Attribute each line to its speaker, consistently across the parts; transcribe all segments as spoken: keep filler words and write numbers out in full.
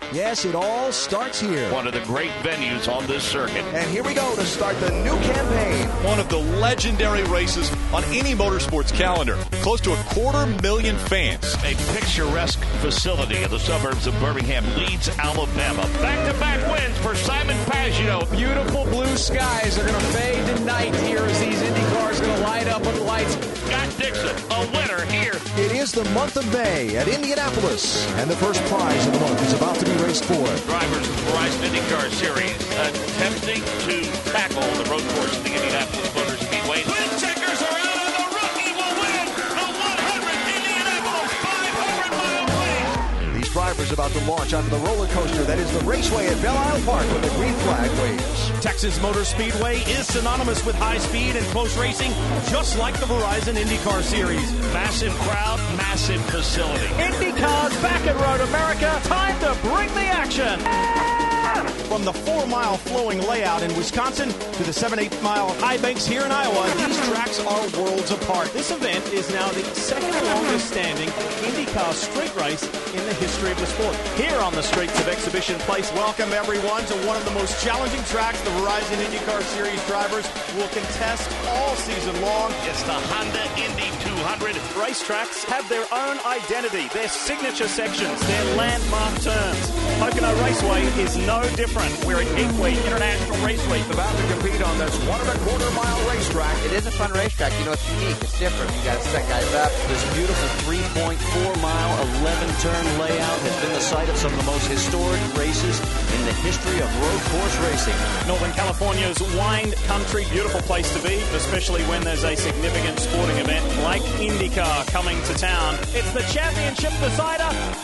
Speaker 1: Yes, it all starts here.
Speaker 2: One of the great venues on this circuit.
Speaker 1: And here we go to start the new campaign.
Speaker 3: One of the legendary races on any motorsports calendar. Close to a quarter million fans.
Speaker 2: A picturesque facility in the suburbs of Birmingham, Leeds, Alabama. Back-to-back wins for Simon Pagenaud.
Speaker 4: Beautiful blue skies are going to fade to night here as these Indy cars are going to light up with lights.
Speaker 2: Scott Dixon, a winner here.
Speaker 1: It is the month of May at Indianapolis, and the first prize of the month is about to be raced for.
Speaker 2: Drivers of the Verizon IndyCar Series attempting to tackle the road course of the Indianapolis Motor Speedway. Win checkers are out, and the rookie will win the one hundred Indianapolis five hundred mile race.
Speaker 1: These drivers about to launch onto the roller coaster that is the Raceway at Belle Isle Park when the green flag waves.
Speaker 5: Texas Motor Speedway is synonymous with high speed and close racing, just like the Verizon IndyCar Series.
Speaker 2: Massive crowd, massive facility.
Speaker 5: IndyCars back at Road America. Time to bring the action. From the four-mile flowing layout in Wisconsin to the seven, eight-mile high banks here in Iowa, these tracks are worlds apart. This event is now the second longest-standing IndyCar street race in the history of the sport. Here on the streets of Exhibition Place, welcome everyone to one of the most challenging tracks the Verizon IndyCar Series drivers will contest all season long.
Speaker 2: It's the Honda Indy two hundred.
Speaker 5: Racetracks have their own identity, their signature sections, their landmark turns. Pocono Raceway is no different. We're at Gateway International Raceway.
Speaker 1: About to compete on this one and a quarter mile racetrack.
Speaker 6: It is a fun racetrack. You know, it's unique. It's different. You got to set guys up.
Speaker 7: This beautiful three point four mile, eleven turn layout has been the site of some of the most historic races in the history of road course racing.
Speaker 5: Northern California's wine country, beautiful place to be, especially when there's a significant sporting event like IndyCar coming to town. It's the championship decider.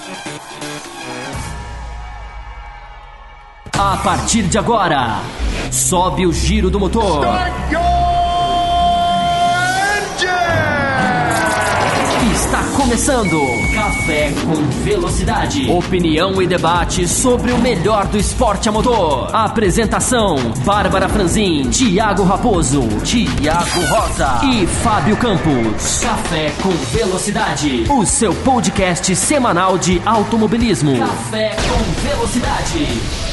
Speaker 8: A partir de agora, sobe o giro do motor. Está começando Café com Velocidade. Opinião e debate sobre o melhor do esporte a motor. Apresentação: Bárbara Franzin, Thiago Raposo, Thiago Rosa e Fábio Campos. Café com Velocidade, o seu podcast semanal de automobilismo. Café com Velocidade.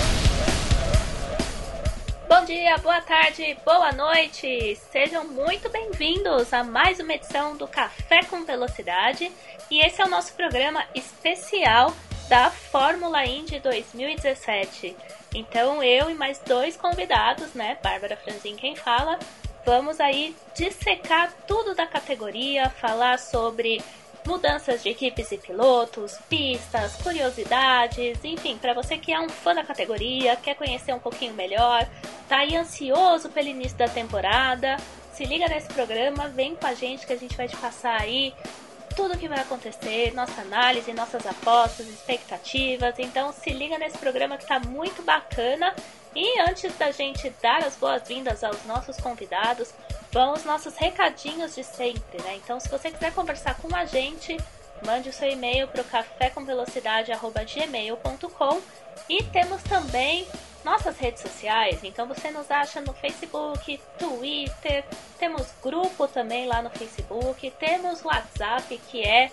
Speaker 9: Bom dia, boa tarde, boa noite, sejam muito bem-vindos a mais uma edição do Café com Velocidade e esse é o nosso programa especial da Fórmula Indy dois mil e dezessete. Então eu e mais dois convidados, né, Bárbara Franzin quem fala, vamos aí dissecar tudo da categoria, falar sobre mudanças de equipes e pilotos, pistas, curiosidades, enfim, para você que é um fã da categoria, quer conhecer um pouquinho melhor, tá aí ansioso pelo início da temporada, se liga nesse programa, vem com a gente que a gente vai te passar aí tudo o que vai acontecer, nossa análise, nossas apostas, expectativas, então se liga nesse programa que tá muito bacana. E antes da gente dar as boas-vindas aos nossos convidados, vão os nossos recadinhos de sempre, né? Então, se você quiser conversar com a gente, mande o seu e-mail para o café com velocidade arroba gmail ponto com e temos também nossas redes sociais. Então, você nos acha no Facebook, Twitter, temos grupo também lá no Facebook, temos o WhatsApp, que é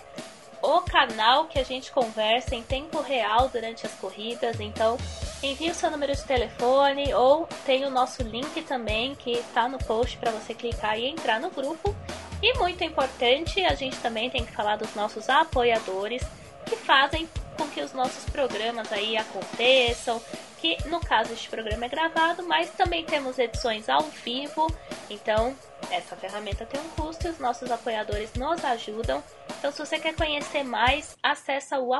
Speaker 9: o canal que a gente conversa em tempo real durante as corridas, então envie o seu número de telefone ou tem o nosso link também que está no post para você clicar e entrar no grupo. E muito importante, a gente também tem que falar dos nossos apoiadores que fazem com que os nossos programas aí aconteçam, que no caso este programa é gravado, mas também temos edições ao vivo, então essa ferramenta tem um custo e os nossos apoiadores nos ajudam. Então se você quer conhecer mais, acessa o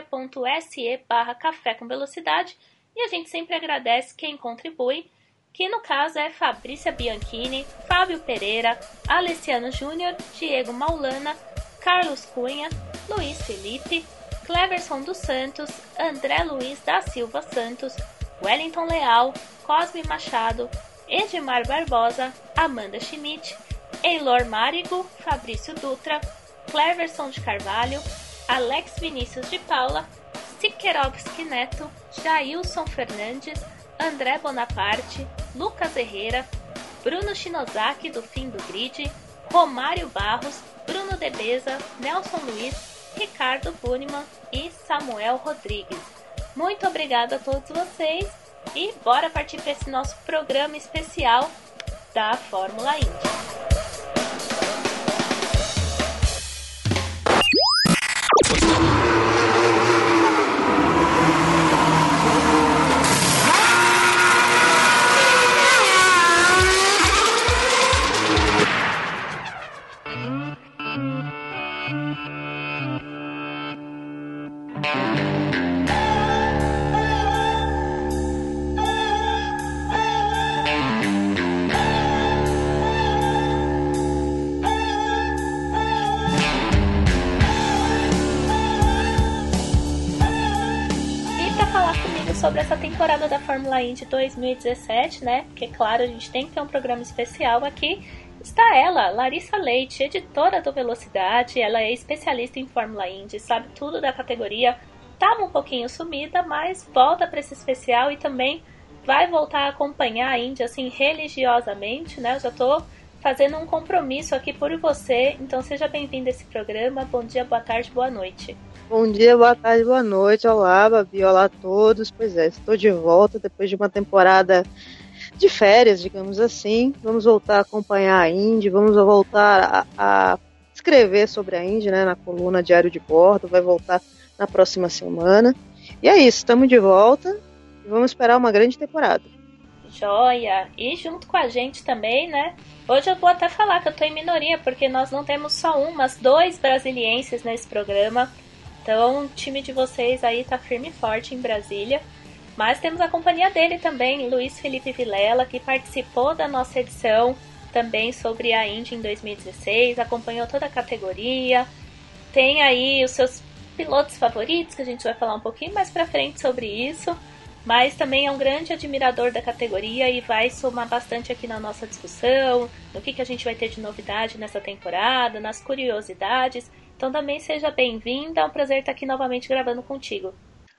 Speaker 9: apoia.se barra café com velocidade e a gente sempre agradece quem contribui, que no caso é Fabrícia Bianchini, Fábio Pereira, Alessiano Júnior, Diego Maulana, Carlos Cunha, Luiz Felipe, Cleverson dos Santos, André Luiz da Silva Santos, Wellington Leal, Cosme Machado, Edmar Barbosa, Amanda Schmidt, Eilor Marigo, Fabrício Dutra, Cleverson de Carvalho, Alex Vinícius de Paula, Sikerovski Neto, Jailson Fernandes, André Bonaparte, Lucas Herrera, Bruno Shinozaki do Fim do Grid, Romário Barros, Bruno Debeza, Nelson Luiz, Ricardo Bunemann e Samuel Rodrigues. Muito obrigada a todos vocês e bora partir para esse nosso programa especial da Fórmula Indy. Sobre essa temporada da Fórmula Indy dois mil e dezessete, né? Porque, claro, a gente tem que ter um programa especial aqui. Está ela, Larissa Leite, editora do Velocidade. Ela é especialista em Fórmula Indy, sabe tudo da categoria. Estava um pouquinho sumida, mas volta para esse especial e também vai voltar a acompanhar a Indy, assim, religiosamente, né? Eu já estou fazendo um compromisso aqui por você. Então, seja bem-vindo a esse programa. Bom dia, boa tarde, boa noite.
Speaker 10: Bom dia, boa tarde, boa noite. Olá, Babi, olá a todos. Pois é, estou de volta depois de uma temporada de férias, digamos assim. Vamos voltar a acompanhar a Indy, vamos voltar a, a escrever sobre a Indy, né, na coluna Diário de Bordo. Vai voltar na próxima semana. E é isso, estamos de volta e vamos esperar uma grande temporada.
Speaker 9: Joia! E junto com a gente também, né? Hoje eu vou até falar que eu estou em minoria, porque nós não temos só um, mas dois brasilienses nesse programa. Então, o time de vocês aí tá firme e forte em Brasília. Mas temos a companhia dele também, Luiz Felipe Vilela, que participou da nossa edição também sobre a Indy em dois mil e dezesseis, acompanhou toda a categoria. Tem aí os seus pilotos favoritos, que a gente vai falar um pouquinho mais pra frente sobre isso. Mas também é um grande admirador da categoria e vai somar bastante aqui na nossa discussão, no que, que a gente vai ter de novidade nessa temporada, nas curiosidades. Então também seja bem-vinda, é um prazer estar aqui novamente gravando contigo.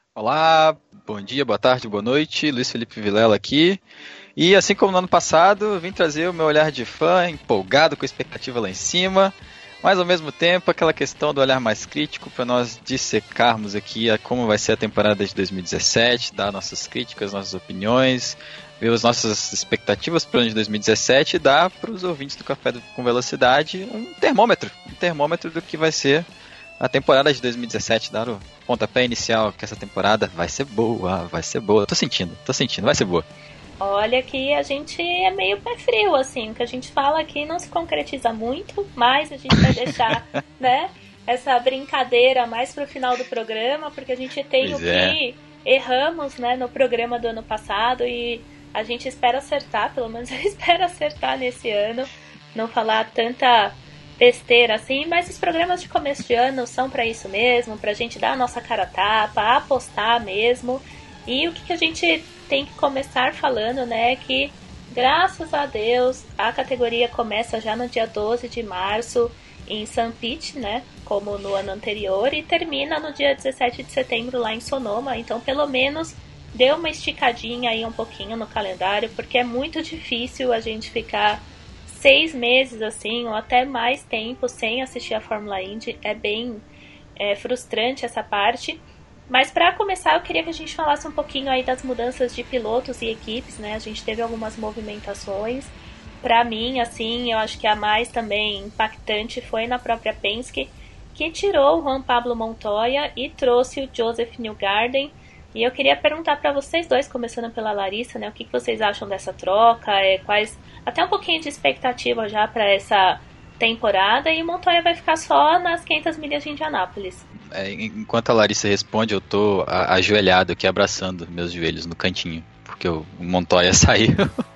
Speaker 11: Olá, bom dia, boa tarde, boa noite, Luiz Felipe Vilela aqui. E assim como no ano passado, eu vim trazer o meu olhar de fã, empolgado, com expectativa lá em cima, mas ao mesmo tempo aquela questão do olhar mais crítico para nós dissecarmos aqui a como vai ser a temporada de dois mil e dezessete, dar nossas críticas, nossas opiniões, ver as nossas expectativas para o ano de dois mil e dezessete e dar para os ouvintes do Café com Velocidade um termômetro, um termômetro do que vai ser a temporada de dois mil e dezessete, dar o pontapé inicial que essa temporada vai ser boa, vai ser boa. Tô sentindo, tô sentindo, vai ser boa.
Speaker 9: Olha que a gente é meio pé frio, assim, o que a gente fala aqui não se concretiza muito, mas a gente vai deixar, né, essa brincadeira mais pro final do programa, porque a gente tem pois o é. que erramos, né, no programa do ano passado e a gente espera acertar, pelo menos eu espero acertar nesse ano, não falar tanta besteira assim, mas os programas de começo de ano são para isso mesmo, pra gente dar a nossa cara a tapa, apostar mesmo. E o que, que a gente tem que começar falando, né, que graças a Deus a categoria começa já no dia doze de março em San Pete, né, como no ano anterior, e termina no dia dezessete de setembro lá em Sonoma, então pelo menos deu uma esticadinha aí um pouquinho no calendário, porque é muito difícil a gente ficar seis meses assim, ou até mais tempo sem assistir a Fórmula Indy, é bem é, frustrante essa parte. Mas para começar, eu queria que a gente falasse um pouquinho aí das mudanças de pilotos e equipes, né? A gente teve algumas movimentações. Para mim, assim, eu acho que a mais também impactante foi na própria Penske, que tirou o Juan Pablo Montoya e trouxe o Joseph Newgarden. E eu queria perguntar para vocês dois, começando pela Larissa, né? O que vocês acham dessa troca? É, quais, até um pouquinho de expectativa já para essa temporada. E o Montoya vai ficar só nas quinhentas milhas de Indianápolis.
Speaker 11: É, enquanto a Larissa responde, eu tô ajoelhado aqui, abraçando meus joelhos no cantinho, porque o Montoya saiu.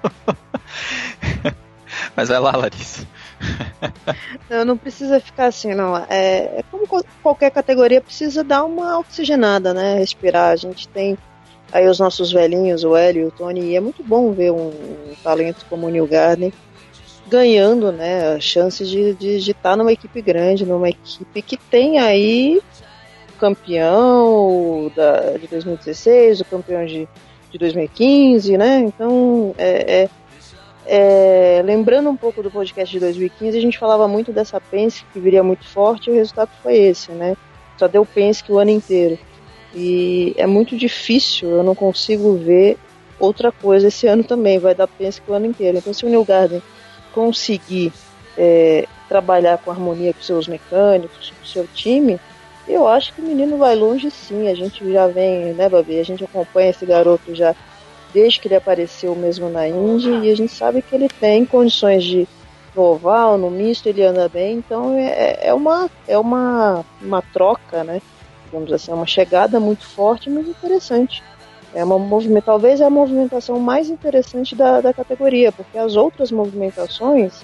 Speaker 11: Mas vai lá, Larissa.
Speaker 10: Não, não precisa ficar assim, não. É, é como qualquer categoria, precisa dar uma oxigenada, né? Respirar. A gente tem aí os nossos velhinhos, o Hélio e o Tony, e é muito bom ver um, um talento como o Newgarden ganhando, né, a chance de, de, de estar numa equipe grande, numa equipe que tem aí o campeão da, de dois mil e dezesseis, o campeão de, de dois mil e quinze, né? Então, é, é, é, lembrando um pouco do podcast de dois mil e quinze, a gente falava muito dessa Penske que viria muito forte, e o resultado foi esse, né? Só deu Penske o ano inteiro. E é muito difícil, eu não consigo ver outra coisa esse ano também, vai dar Penske o ano inteiro. Então se o Newgarden conseguir é, trabalhar com harmonia com seus mecânicos, com o seu time, eu acho que o menino vai longe sim. A gente já vem, né, Babi? A gente acompanha esse garoto já desde que ele apareceu mesmo na Indy, e a gente sabe que ele tem condições de no oval, no misto, ele anda bem. Então é, é, uma, é uma, uma troca, né? Digamos assim, é uma chegada muito forte, mas interessante. É uma movimentação, talvez é a movimentação mais interessante da, da categoria, porque as outras movimentações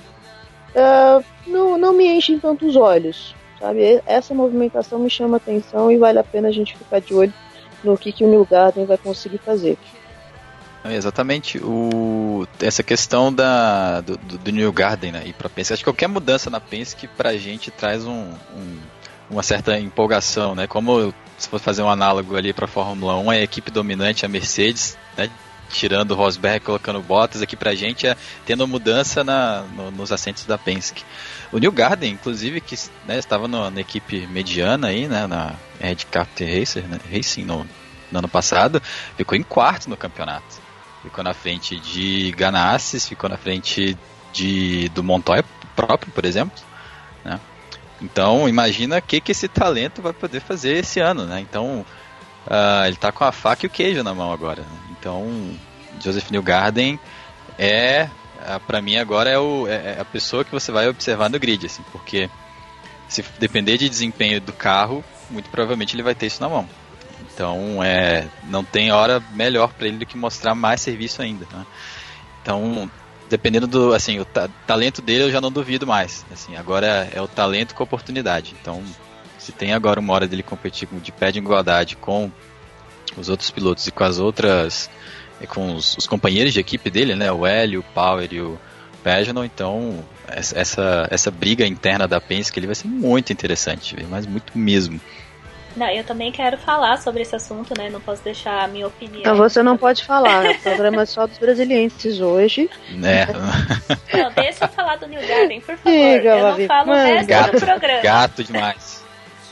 Speaker 10: uh, não, não me enchem tanto os olhos, sabe? Essa movimentação me chama atenção e vale a pena a gente ficar de olho no que, que o Newgarden vai conseguir fazer.
Speaker 11: Exatamente, o, essa questão da, do, do Newgarden, né, e para Penske, acho que qualquer mudança na Penske pra gente traz um, um, uma certa empolgação, né? Como se for fazer um análogo ali para a Fórmula um, é a equipe dominante, a Mercedes, né, tirando o Rosberg, colocando Bottas, aqui pra gente é tendo mudança na, no, nos assentos da Penske. O Newgarden, inclusive, que, né, estava no, na equipe mediana aí, né, na Red Carpet Racer, né, Racing no, no ano passado, ficou em quarto no campeonato. Ficou na frente de Ganassi, ficou na frente de, do Montoya próprio, por exemplo, né? Então, imagina o que, que esse talento vai poder fazer esse ano, né? Então, uh, ele está com a faca e o queijo na mão agora. Então, Joseph Newgarden é, uh, para mim agora, é, o, é a pessoa que você vai observar no grid, assim, porque se depender de desempenho do carro, muito provavelmente ele vai ter isso na mão. Então, é, não tem hora melhor para ele do que mostrar mais serviço ainda, né? Então, dependendo do, assim, o ta- talento dele eu já não duvido mais. Assim, agora é, é o talento com a oportunidade. Então, se tem agora uma hora dele competir de pé de igualdade com os outros pilotos e com as outras, com os, os companheiros de equipe dele, né, o Hélio, o Power e o Pagenaud, então essa, essa briga interna da Penske ele vai ser muito interessante, mas muito mesmo.
Speaker 9: Não, eu também quero falar sobre esse assunto, né? Não posso deixar a minha opinião.
Speaker 10: Não, você não pode falar. O programa é só dos brasilienses hoje.
Speaker 11: É.
Speaker 9: Não, deixa eu falar do Newgarden, por favor.
Speaker 10: Diga,
Speaker 9: eu
Speaker 10: Babi,
Speaker 9: não falo
Speaker 10: mano.
Speaker 9: o resto
Speaker 11: Gato,
Speaker 9: do programa.
Speaker 11: gato demais.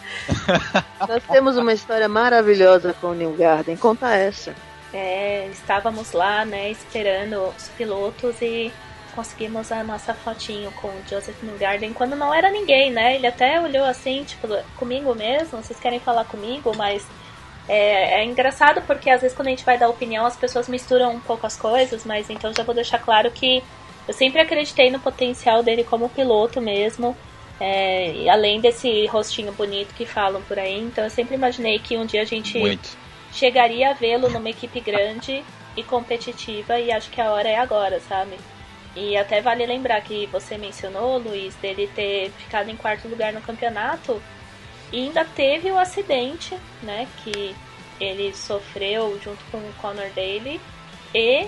Speaker 10: Nós temos uma história maravilhosa com o Newgarden. Conta essa.
Speaker 9: É, estávamos lá, né, esperando os pilotos e conseguimos a nossa fotinho com o Joseph Newgarden quando não era ninguém, né? Ele até olhou assim, tipo, comigo mesmo, vocês querem falar comigo, mas é, é engraçado porque às vezes quando a gente vai dar opinião as pessoas misturam um pouco as coisas, mas então já vou deixar claro que eu sempre acreditei no potencial dele como piloto mesmo, é, e além desse rostinho bonito que falam por aí, então eu sempre imaginei que um dia a gente Muito. chegaria a vê-lo numa equipe grande e competitiva, e acho que a hora é agora, sabe? E até vale lembrar que você mencionou, Luiz, dele ter ficado em quarto lugar no campeonato e ainda teve o acidente, né, que ele sofreu junto com o Conor Daly e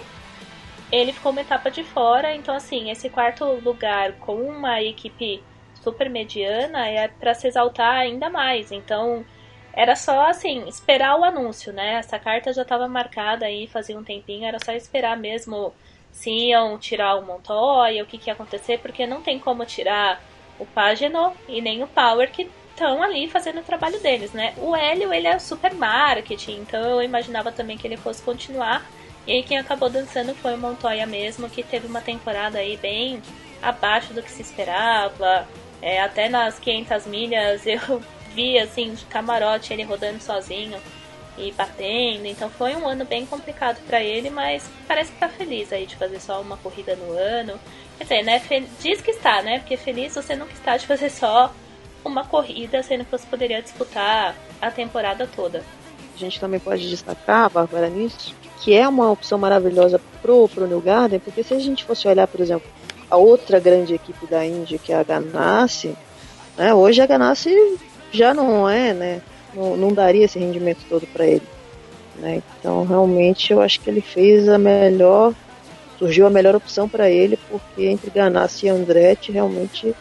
Speaker 9: ele ficou uma etapa de fora. Então, assim, esse quarto lugar com uma equipe super mediana é para se exaltar ainda mais. Então, era só, assim, esperar o anúncio, né? Essa carta já estava marcada aí fazia um tempinho, era só esperar mesmo se iam tirar o Montoya, o que, que ia acontecer, porque não tem como tirar o Pagenaud e nem o Power, que estão ali fazendo o trabalho deles, né? O Hélio, ele é super marketing, então eu imaginava também que ele fosse continuar, e aí quem acabou dançando foi o Montoya mesmo, que teve uma temporada aí bem abaixo do que se esperava, é, até nas quinhentas milhas eu vi, assim, de camarote ele rodando sozinho e batendo, então foi um ano bem complicado pra ele, mas parece que tá feliz aí de fazer só uma corrida no ano. Quer dizer, né, fe- diz que está, né, porque feliz você nunca está de fazer só uma corrida, sendo que você poderia disputar a temporada toda.
Speaker 10: A gente também pode destacar, Bárbara, nisso, que é uma opção maravilhosa pro, pro Newgarden, porque se a gente fosse olhar, por exemplo, a outra grande equipe da Indy, que é a Ganassi, né, hoje a Ganassi já não é, né, Não, não daria esse rendimento todo para ele, né? Então realmente eu acho que ele fez a melhor, surgiu a melhor opção para ele, porque entre Ganassi e Andretti realmente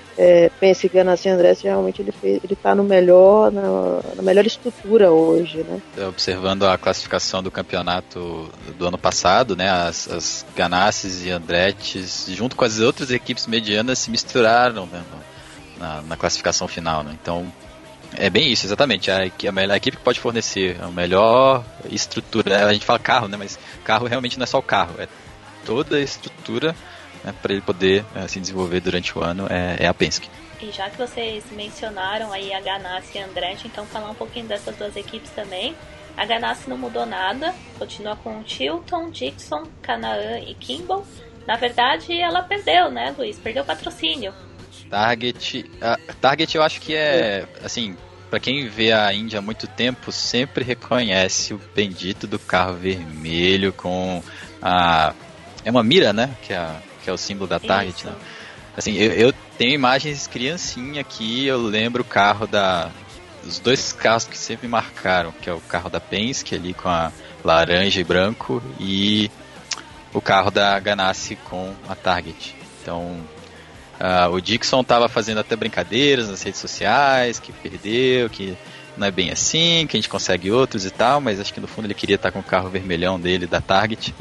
Speaker 10: é, pense que Ganassi e Andretti realmente ele fez, ele está no melhor, na, na melhor estrutura hoje, né?
Speaker 11: Observando a classificação do campeonato do ano passado, né, as, as Ganassis e Andrettis junto com as outras equipes medianas se misturaram, né, na, na classificação final, né? Então É bem isso, exatamente. A, a, a equipe que pode fornecer a melhor estrutura, a gente fala carro, né? Mas carro realmente não é só o carro, é toda a estrutura, né, para ele poder uh, se desenvolver durante o ano é, é a Penske.
Speaker 9: E já que vocês mencionaram aí a Ganassi e a Andretti, então falar um pouquinho dessas duas equipes também. A Ganassi não mudou nada, continua com Chilton, Dixon, Canaan e Kimball. Na verdade, ela perdeu, né, Luiz? Perdeu o patrocínio.
Speaker 11: Target, a Target eu acho que é, assim, pra quem vê a Indy há muito tempo, sempre reconhece o bendito do carro vermelho com a... É uma mira, né? Que é, que é o símbolo da Target, né? Assim, eu, eu tenho imagens criancinha aqui, eu lembro o carro da... Os dois carros que sempre me marcaram, que é o carro da Penske ali com a laranja e branco e o carro da Ganassi com a Target. Então, uh, o Dixon estava fazendo até brincadeiras nas redes sociais, que perdeu, que não é bem assim, que a gente consegue outros e tal, mas acho que no fundo ele queria estar com o carro vermelhão dele da Target.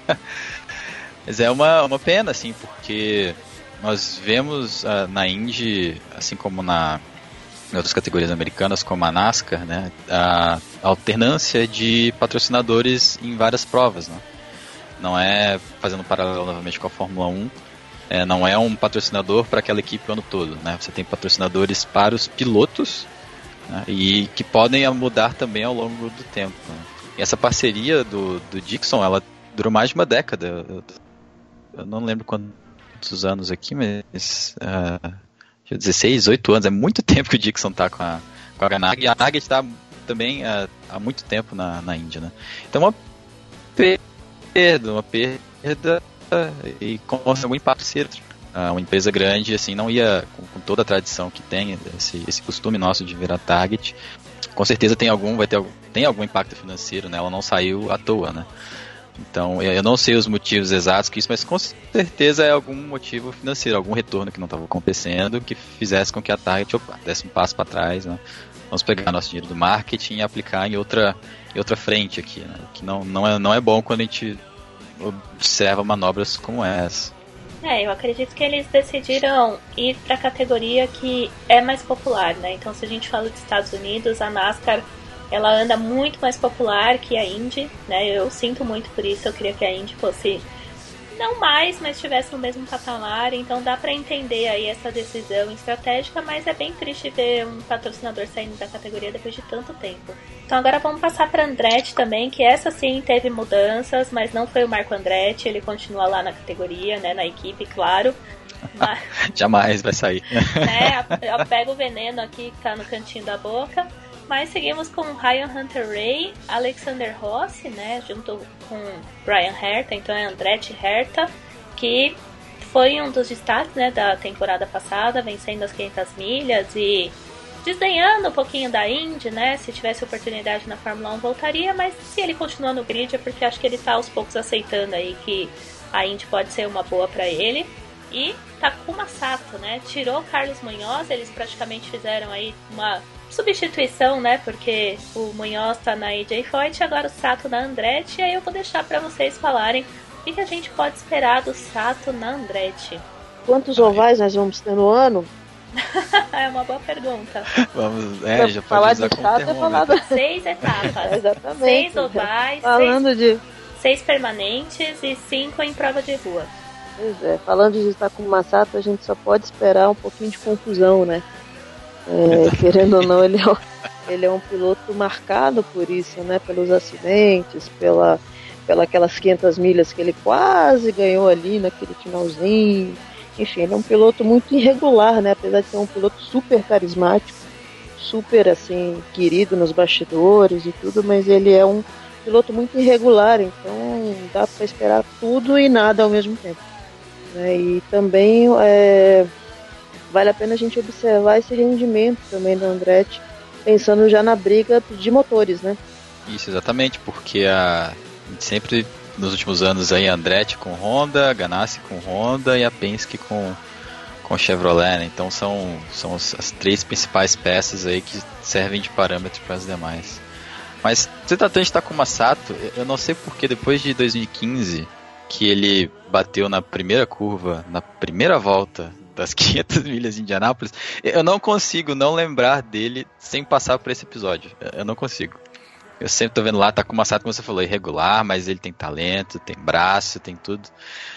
Speaker 11: Mas é uma, uma pena, assim, porque nós vemos uh, na Indy, assim como na, em outras categorias americanas, como a NASCAR, né, a alternância de patrocinadores em várias provas, né? Não é, fazendo um paralelo novamente com a Fórmula um, é, não é um patrocinador para aquela equipe o ano todo, né? Você tem patrocinadores para os pilotos, né, e que podem mudar também ao longo do tempo, né? E essa parceria do, do Dixon, ela durou mais de uma década. Eu, eu não lembro quantos anos aqui, mas uh, dezesseis, dezoito anos, é muito tempo que o Dixon está com a, com a Ganassi, e a Target está também uh, há muito tempo na, na Índia, né? Então uma perda, uma perda uh, e com algum impacto cedo. Uh, uma empresa grande, assim, não ia, com, com toda a tradição que tem, esse, esse costume nosso de virar Target, com certeza tem algum, vai ter algum, tem algum impacto financeiro, né? Ela não saiu à toa, né? Então, eu não sei os motivos exatos que isso, mas com certeza é algum motivo financeiro, algum retorno que não estava acontecendo, que fizesse com que a Target, opa, desse um passo para trás, né? Vamos pegar nosso dinheiro do marketing e aplicar em outra, em outra frente aqui, né? Que não, não, é, não é bom quando a gente observa manobras como essa.
Speaker 9: É, eu acredito que eles decidiram ir para a categoria que é mais popular, né? Então, se a gente fala dos Estados Unidos, a NASCAR, ela anda muito mais popular que a Indy, né? Eu sinto muito por isso, eu queria que a Indy fosse, não mais, mas estivesse no mesmo patamar. Então dá para entender aí essa decisão estratégica, mas é bem triste ver um patrocinador saindo da categoria depois de tanto tempo. Então agora vamos passar para Andretti também, que essa sim teve mudanças, mas não foi o Marco Andretti, ele continua lá na categoria, né, na equipe, claro. Mas,
Speaker 11: jamais vai sair.
Speaker 9: Né, eu pego o veneno aqui que tá no cantinho da boca. Mas seguimos com Ryan Hunter-Reay, Alexander Rossi, né, junto com Brian Herta, então é Andretti Herta, que foi um dos destaques, né, da temporada passada, vencendo as quinhentas milhas e desdenhando um pouquinho da Indy, né, se tivesse oportunidade na Fórmula um voltaria, mas se ele continua no grid é porque acho que ele está aos poucos aceitando aí que a Indy pode ser uma boa para ele. E Takuma Sato, né, tirou Carlos Munhoz, eles praticamente fizeram aí uma substituição, né, porque o Munhoz tá na A J Foyt, agora o Sato na Andretti, e aí eu vou deixar para vocês falarem o que a gente pode esperar do Sato na Andretti.
Speaker 10: Quantos ovais nós vamos ter no ano?
Speaker 9: É uma boa pergunta.
Speaker 11: Vamos, é, já
Speaker 10: falar
Speaker 11: pode usar
Speaker 10: de Sato é falar da...
Speaker 9: Seis etapas.
Speaker 10: Exatamente.
Speaker 9: Seis ovais,
Speaker 10: falando
Speaker 9: seis,
Speaker 10: de...
Speaker 9: seis permanentes e cinco em prova de rua.
Speaker 10: Pois é, falando de Takuma Sato, a gente só pode esperar um pouquinho de confusão, né? É, querendo ou não, ele é, ele é um piloto marcado por isso, né? Pelos acidentes, pela, pela aquelas quinhentas milhas que ele quase ganhou ali naquele finalzinho. Enfim, ele é um piloto muito irregular, né? Apesar de ser um piloto super carismático, super assim querido nos bastidores e tudo, mas ele é um piloto muito irregular, então dá para esperar tudo e nada ao mesmo tempo, né? E também é, vale a pena a gente observar esse rendimento também do Andretti, pensando já na briga de motores, né?
Speaker 11: Isso, exatamente, porque a gente sempre, nos últimos anos, aí, a Andretti com Honda, a Ganassi com Honda e a Penske com, com Chevrolet, né? Então são, são as três principais peças aí que servem de parâmetro para as demais. Mas, se tratando de Takuma Sato, eu não sei porque depois de dois mil e quinze, que ele bateu na primeira curva, na primeira volta das quinhentas milhas de Indianápolis, eu não consigo não lembrar dele sem passar por esse episódio. Eu não consigo. Eu sempre tô vendo lá, Takuma Sato, como você falou, irregular, mas ele tem talento, tem braço, tem tudo.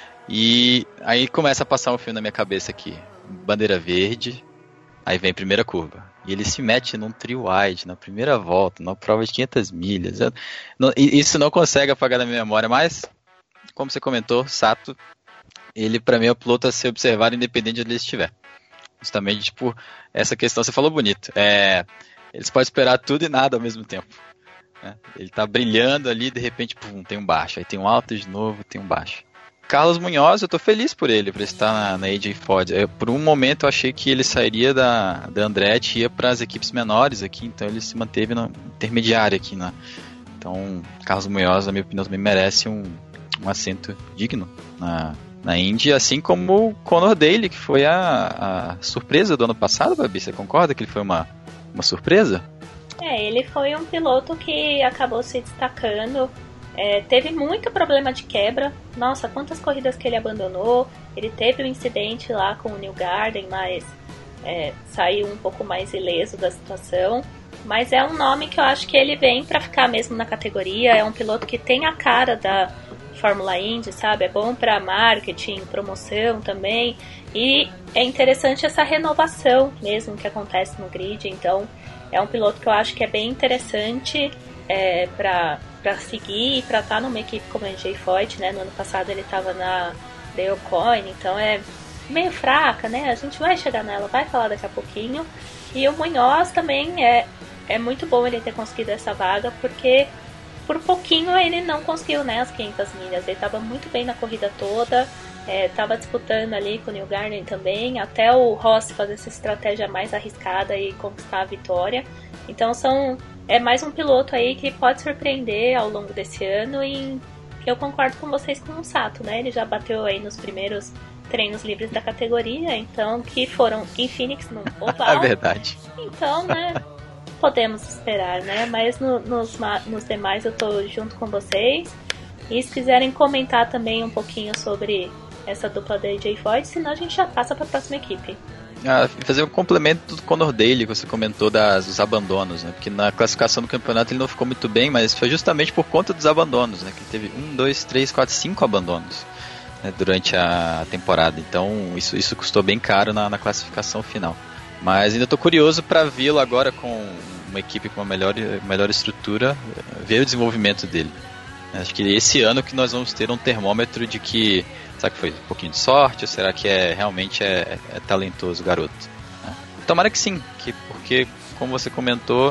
Speaker 11: E aí começa a passar um filme na minha cabeça aqui. Bandeira verde, aí vem a primeira curva. E ele se mete num trio wide, na primeira volta, numa prova de quinhentas milhas. Eu, não, isso não consegue apagar da minha memória, mas, como você comentou, Sato, ele pra mim é o piloto a ser observado independente de onde ele estiver. Justamente por essa questão, você falou bonito. É, eles podem esperar tudo e nada ao mesmo tempo. Né? Ele tá brilhando ali, de repente, pum, tem um baixo. Aí tem um alto de novo, tem um baixo. Carlos Munhoz, eu tô feliz por ele, por estar na, na A J Ford. Eu, por um momento eu achei que ele sairia da, da Andretti e ia para as equipes menores aqui, então ele se manteve no intermediário aqui. Na, então, Carlos Munhoz, na minha opinião, também merece um, um assento digno na, na Indy, assim como o Conor Daly, que foi a, a surpresa do ano passado, Babi. Você concorda que ele foi uma, uma surpresa?
Speaker 9: É, ele foi um piloto que acabou se destacando. É, teve muito problema de quebra. Nossa, quantas corridas que ele abandonou. Ele teve um incidente lá com o Newgarden, mas é, saiu um pouco mais ileso da situação. Mas é um nome que eu acho que ele vem pra ficar mesmo na categoria. É um piloto que tem a cara da Fórmula Indy, sabe? É bom pra marketing, promoção também. E é interessante essa renovação mesmo que acontece no grid. Então é um piloto que eu acho que é bem interessante é, pra... para seguir e para estar numa equipe como a A J Foyt, né? No ano passado ele estava na Dale Coyne, então é meio fraca, né? A gente vai chegar nela, vai falar daqui a pouquinho. E o Munhoz também é, é muito bom ele ter conseguido essa vaga, porque por pouquinho ele não conseguiu, né, as quinhentas milhas. Ele estava muito bem na corrida toda, estava é, disputando ali com o Newgarden também, até o Rossi fazer essa estratégia mais arriscada e conquistar a vitória. Então são... É mais um piloto aí que pode surpreender ao longo desse ano e eu concordo com vocês com o Sato, né? Ele já bateu aí nos primeiros treinos livres da categoria, então, que foram em Phoenix, no oval.
Speaker 11: É verdade.
Speaker 9: Então, né, podemos esperar, né? Mas no, nos, nos demais eu tô junto com vocês. E se quiserem comentar também um pouquinho sobre essa dupla da A J Foyt, senão a gente já passa para a próxima equipe.
Speaker 11: Ah, fazer um complemento do Conor Daly que você comentou das, dos abandonos, né? Porque na classificação do campeonato ele não ficou muito bem, mas foi justamente por conta dos abandonos, né? Que ele teve um, dois, três, quatro, cinco abandonos, né? Durante a temporada. Então isso, isso custou bem caro na, na classificação final. Mas ainda estou curioso para vê-lo agora com uma equipe com uma melhor, melhor estrutura, ver o desenvolvimento dele. Acho que esse ano que nós vamos ter um termômetro de que será que foi um pouquinho de sorte ou será que é, realmente é, é talentoso o garoto? Né? Tomara que sim, que, porque, como você comentou,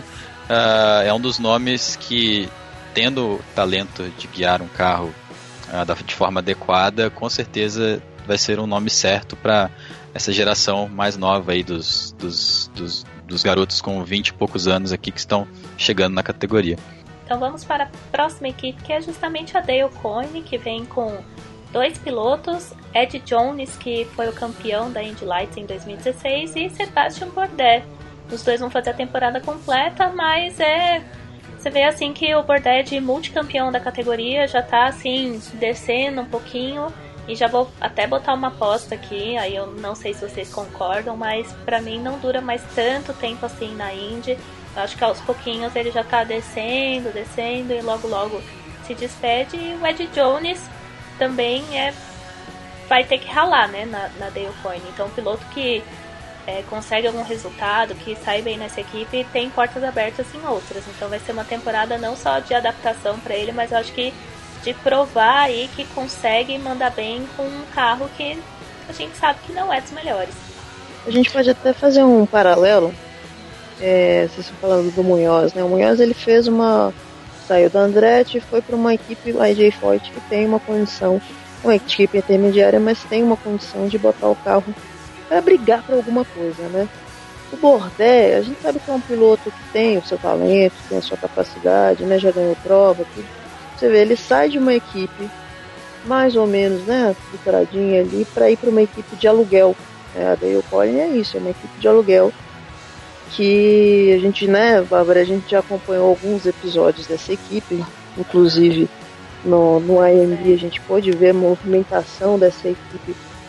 Speaker 11: uh, é um dos nomes que, tendo o talento de guiar um carro uh, de forma adequada, com certeza vai ser um nome certo para essa geração mais nova aí dos, dos, dos, dos garotos com vinte e poucos anos aqui que estão chegando na categoria.
Speaker 9: Então vamos para a próxima equipe, que é justamente a Dale Coyne, que vem com dois pilotos, Ed Jones, que foi o campeão da Indy Lights em dois mil e dezesseis, e Sebastian Bourdais. Os dois vão fazer a temporada completa, mas é... Você vê assim que o Bourdais, de multicampeão da categoria, já tá assim, descendo um pouquinho, e já vou até botar uma aposta aqui, aí eu não sei se vocês concordam, mas pra mim não dura mais tanto tempo assim na Indy. Eu acho que aos pouquinhos ele já tá descendo, descendo, e logo logo se despede. E o Ed Jones também é, vai ter que ralar, né, na, na Dale Coyne. Então, um piloto que é, consegue algum resultado, que sai bem nessa equipe, tem portas abertas em outras. Então, vai ser uma temporada não só de adaptação para ele, mas eu acho que de provar aí que consegue mandar bem com um carro que a gente sabe que não é dos melhores.
Speaker 10: A gente pode até fazer um paralelo. É, vocês estão falando do Munhoz, né? O Munhoz, ele fez uma... saiu da Andretti e foi para uma equipe, a A J Foyt, que tem uma condição, uma equipe intermediária, mas tem uma condição de botar o carro para brigar por alguma coisa, né? O Bourdais, a gente sabe que é um piloto que tem o seu talento, tem a sua capacidade, né? Já ganhou prova, tudo. Você vê, ele sai de uma equipe mais ou menos, né, filtradinha ali, para ir para uma equipe de aluguel. É, a Dale Coyne é isso, é uma equipe de aluguel que a gente, né, Bárbara, a gente já acompanhou alguns episódios dessa equipe, inclusive no, no I M B a gente pôde ver a movimentação dessa equipe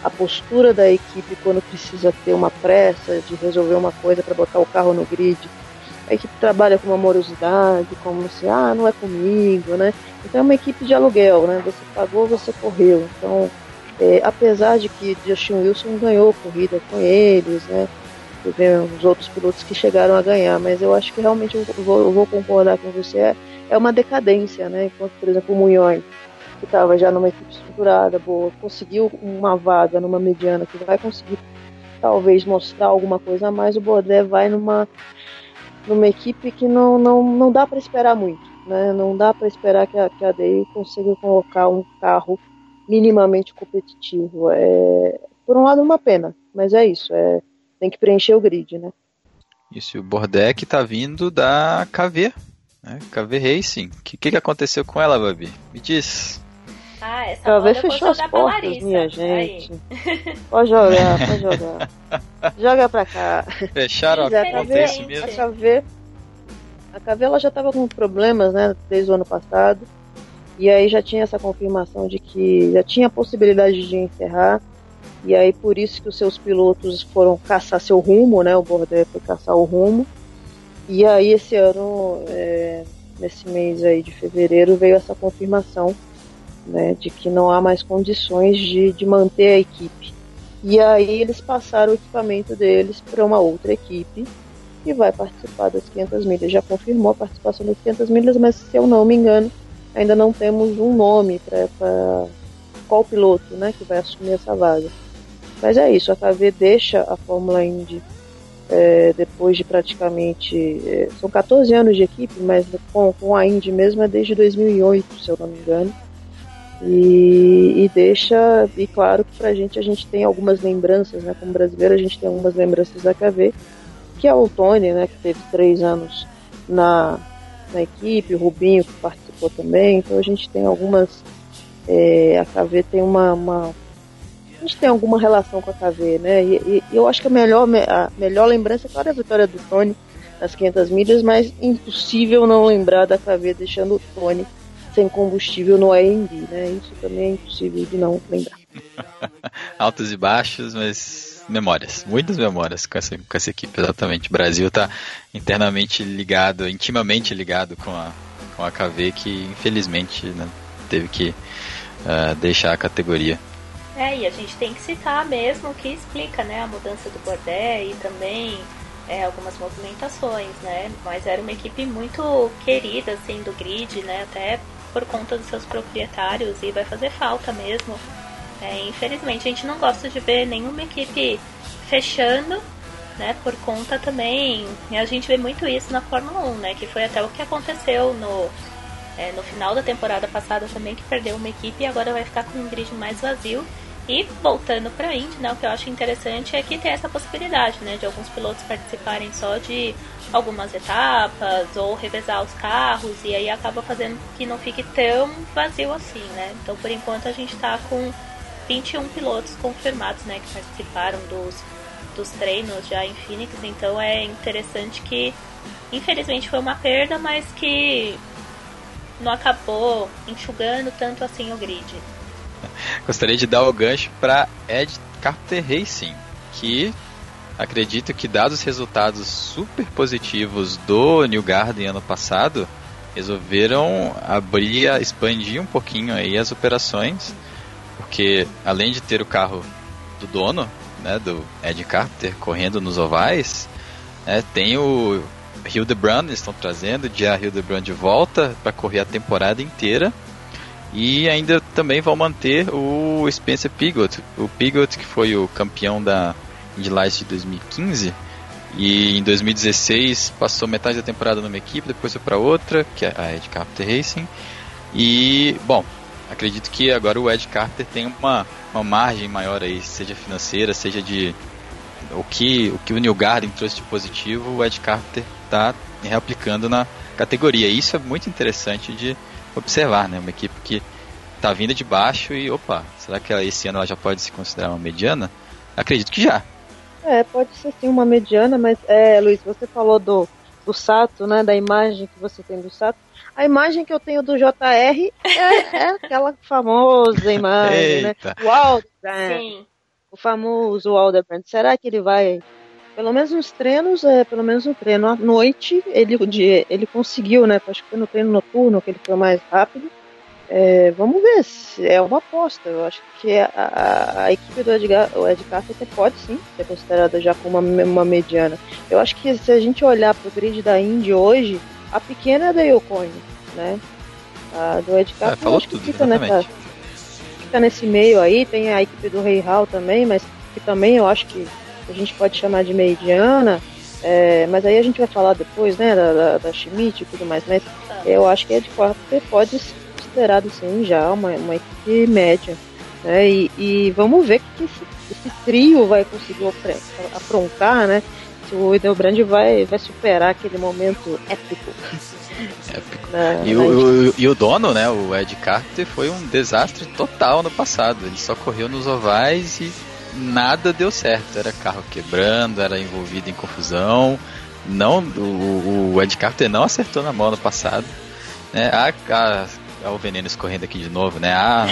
Speaker 10: a postura da equipe quando precisa ter uma pressa de resolver uma coisa para botar o carro no grid. A equipe trabalha com uma morosidade, como se, ah, não é comigo, né? Então é uma equipe de aluguel, né? Você pagou, você correu. Então, é, apesar de que Justin Wilson ganhou corrida com eles, né? Teve os outros pilotos que chegaram a ganhar, mas eu acho que realmente eu vou, eu vou concordar com você, é, é uma decadência, né? Enquanto, por exemplo, o Munhoz, que estava já numa equipe estruturada, boa, conseguiu uma vaga numa mediana, que vai conseguir talvez mostrar alguma coisa a mais, o Bourdais vai numa, numa equipe que não, não, não dá para esperar muito, né? Não dá para esperar que a, que a D I consiga colocar um carro minimamente competitivo. É, por um lado, uma pena, mas é isso, é tem que preencher o grid, né?
Speaker 11: Isso, e o Bourdais que tá vindo da K V, né? K V Racing. O que, que aconteceu com ela, Babi? Me diz.
Speaker 9: Ah, essa
Speaker 10: K V fechou as portas, minha gente. Pode jogar, pode jogar. Joga pra cá.
Speaker 11: Fecharam a porta, é isso mesmo?
Speaker 10: A K V, a K V ela já tava com problemas, né, desde o ano passado. E aí já tinha essa confirmação de que já tinha a possibilidade de encerrar. E aí por isso que os seus pilotos foram caçar seu rumo, né? O Bourdais foi caçar o rumo. E aí esse ano, é, nesse mês aí de fevereiro, veio essa confirmação, né, de que não há mais condições de, de manter a equipe. E aí eles passaram o equipamento deles para uma outra equipe que vai participar das quinhentas milhas. Já confirmou a participação das quinhentas milhas, mas se eu não me engano, ainda não temos um nome para qual piloto, né, que vai assumir essa vaga. Mas é isso, a K V deixa a Fórmula Indy é, depois de praticamente... É, são catorze anos de equipe, mas com, com a Indy mesmo é desde dois mil e oito, se eu não me engano. E, e deixa... E claro que pra gente, a gente tem algumas lembranças, né? Como brasileiro, a gente tem algumas lembranças da K V, que é o Tony, né? Que teve três anos na, na equipe, o Rubinho, que participou também. Então a gente tem algumas... É, a K V tem uma... uma a gente tem alguma relação com a K V, né? E, e eu acho que a melhor, a melhor lembrança, claro, é a vitória do Tony nas quinhentas milhas, mas impossível não lembrar da K V deixando o Tony sem combustível no A M B, né? Isso também é impossível de não lembrar.
Speaker 11: Altos e baixos, mas memórias, muitas memórias com essa, com essa equipe, exatamente. O Brasil está internamente ligado, intimamente ligado com a, com a K V, que infelizmente, né, teve que uh, deixar a categoria.
Speaker 9: É, e a gente tem que citar mesmo o que explica, né, a mudança do Bourdais e também é, algumas movimentações, né, mas era uma equipe muito querida, assim, do grid, né, até por conta dos seus proprietários, e vai fazer falta mesmo. É, infelizmente, a gente não gosta de ver nenhuma equipe fechando, né, por conta também, e a gente vê muito isso na Fórmula um, né, que foi até o que aconteceu no... É, no final da temporada passada também, que perdeu uma equipe e agora vai ficar com um grid mais vazio. E voltando para a Indy, né, o que eu acho interessante é que tem essa possibilidade, né, de alguns pilotos participarem só de algumas etapas ou revezar os carros, e aí acaba fazendo que não fique tão vazio assim, né. Então por enquanto a gente está com vinte e um pilotos confirmados, né, que participaram dos, dos treinos já em Phoenix. Então é interessante que infelizmente foi uma perda, mas que não acabou enxugando tanto assim o grid.
Speaker 11: Gostaria de dar o gancho para Ed Carpenter Racing, que acredito que, dados os resultados super positivos do Newgarden ano passado, resolveram abrir, expandir um pouquinho aí as operações, porque além de ter o carro do dono, né, do Ed Carpenter, correndo nos ovais, né, tem o Hildebrand, eles estão trazendo o J R Hildebrand de volta para correr a temporada inteira, e ainda também vão manter o Spencer Pigot, o Pigot que foi o campeão da Indy Lights de dois mil e quinze, e em dois mil e dezesseis passou metade da temporada numa equipe, depois foi para outra, que é a Ed Carpenter Racing. E bom, acredito que agora o Ed Carpenter tem uma, uma margem maior aí, seja financeira, seja de o que o, que o Newgarden trouxe de positivo, o Ed Carpenter está reaplicando na categoria. E isso é muito interessante de observar, né? Uma equipe que está vinda de baixo e, opa, será que ela, esse ano ela já pode se considerar uma mediana? Acredito que já.
Speaker 10: É, pode ser sim uma mediana, mas, é, Luiz, você falou do, do Sato, né? Da imagem que você tem do Sato. A imagem que eu tenho do J R é, é aquela famosa imagem,
Speaker 11: Eita.
Speaker 10: né? Uau!
Speaker 9: Sim.
Speaker 10: o famoso Aldebrand, será que ele vai, pelo menos nos treinos, é, pelo menos no treino à noite, ele, de, ele conseguiu, né? Acho que foi no treino noturno que ele foi mais rápido. É, vamos ver, se é uma aposta. Eu acho que a, a, a equipe do Edgar, o Ed Carpenter pode sim ser considerada já como uma, uma mediana. Eu acho que se a gente olhar para o grid da Indy hoje, a pequena é da Yoko, né? A do Ed Carpenter
Speaker 11: é,
Speaker 10: acho que
Speaker 11: tudo,
Speaker 10: fica, nessa, fica nesse meio aí. Tem a equipe do Rei Hall também, mas que também eu acho que a gente pode chamar de mediana. É, mas aí a gente vai falar depois, né, da, da, da Schmidt e tudo mais. Mas eu acho que a Ed Carpenter pode ser considerado sim já uma, uma equipe média, né? E, e vamos ver que esse, esse trio vai conseguir aprontar, né? Se o Hildebrand vai, vai superar aquele momento épico.
Speaker 11: épico. Na, e, na o, o, e o dono, né, o Ed Carpenter, foi um desastre total no passado. Ele só correu nos ovais e nada deu certo. Era carro quebrando, era envolvido em confusão. Não, o, o Ed Carpenter não acertou na mão no passado, né? A, a Olha o veneno escorrendo aqui de novo, né? A,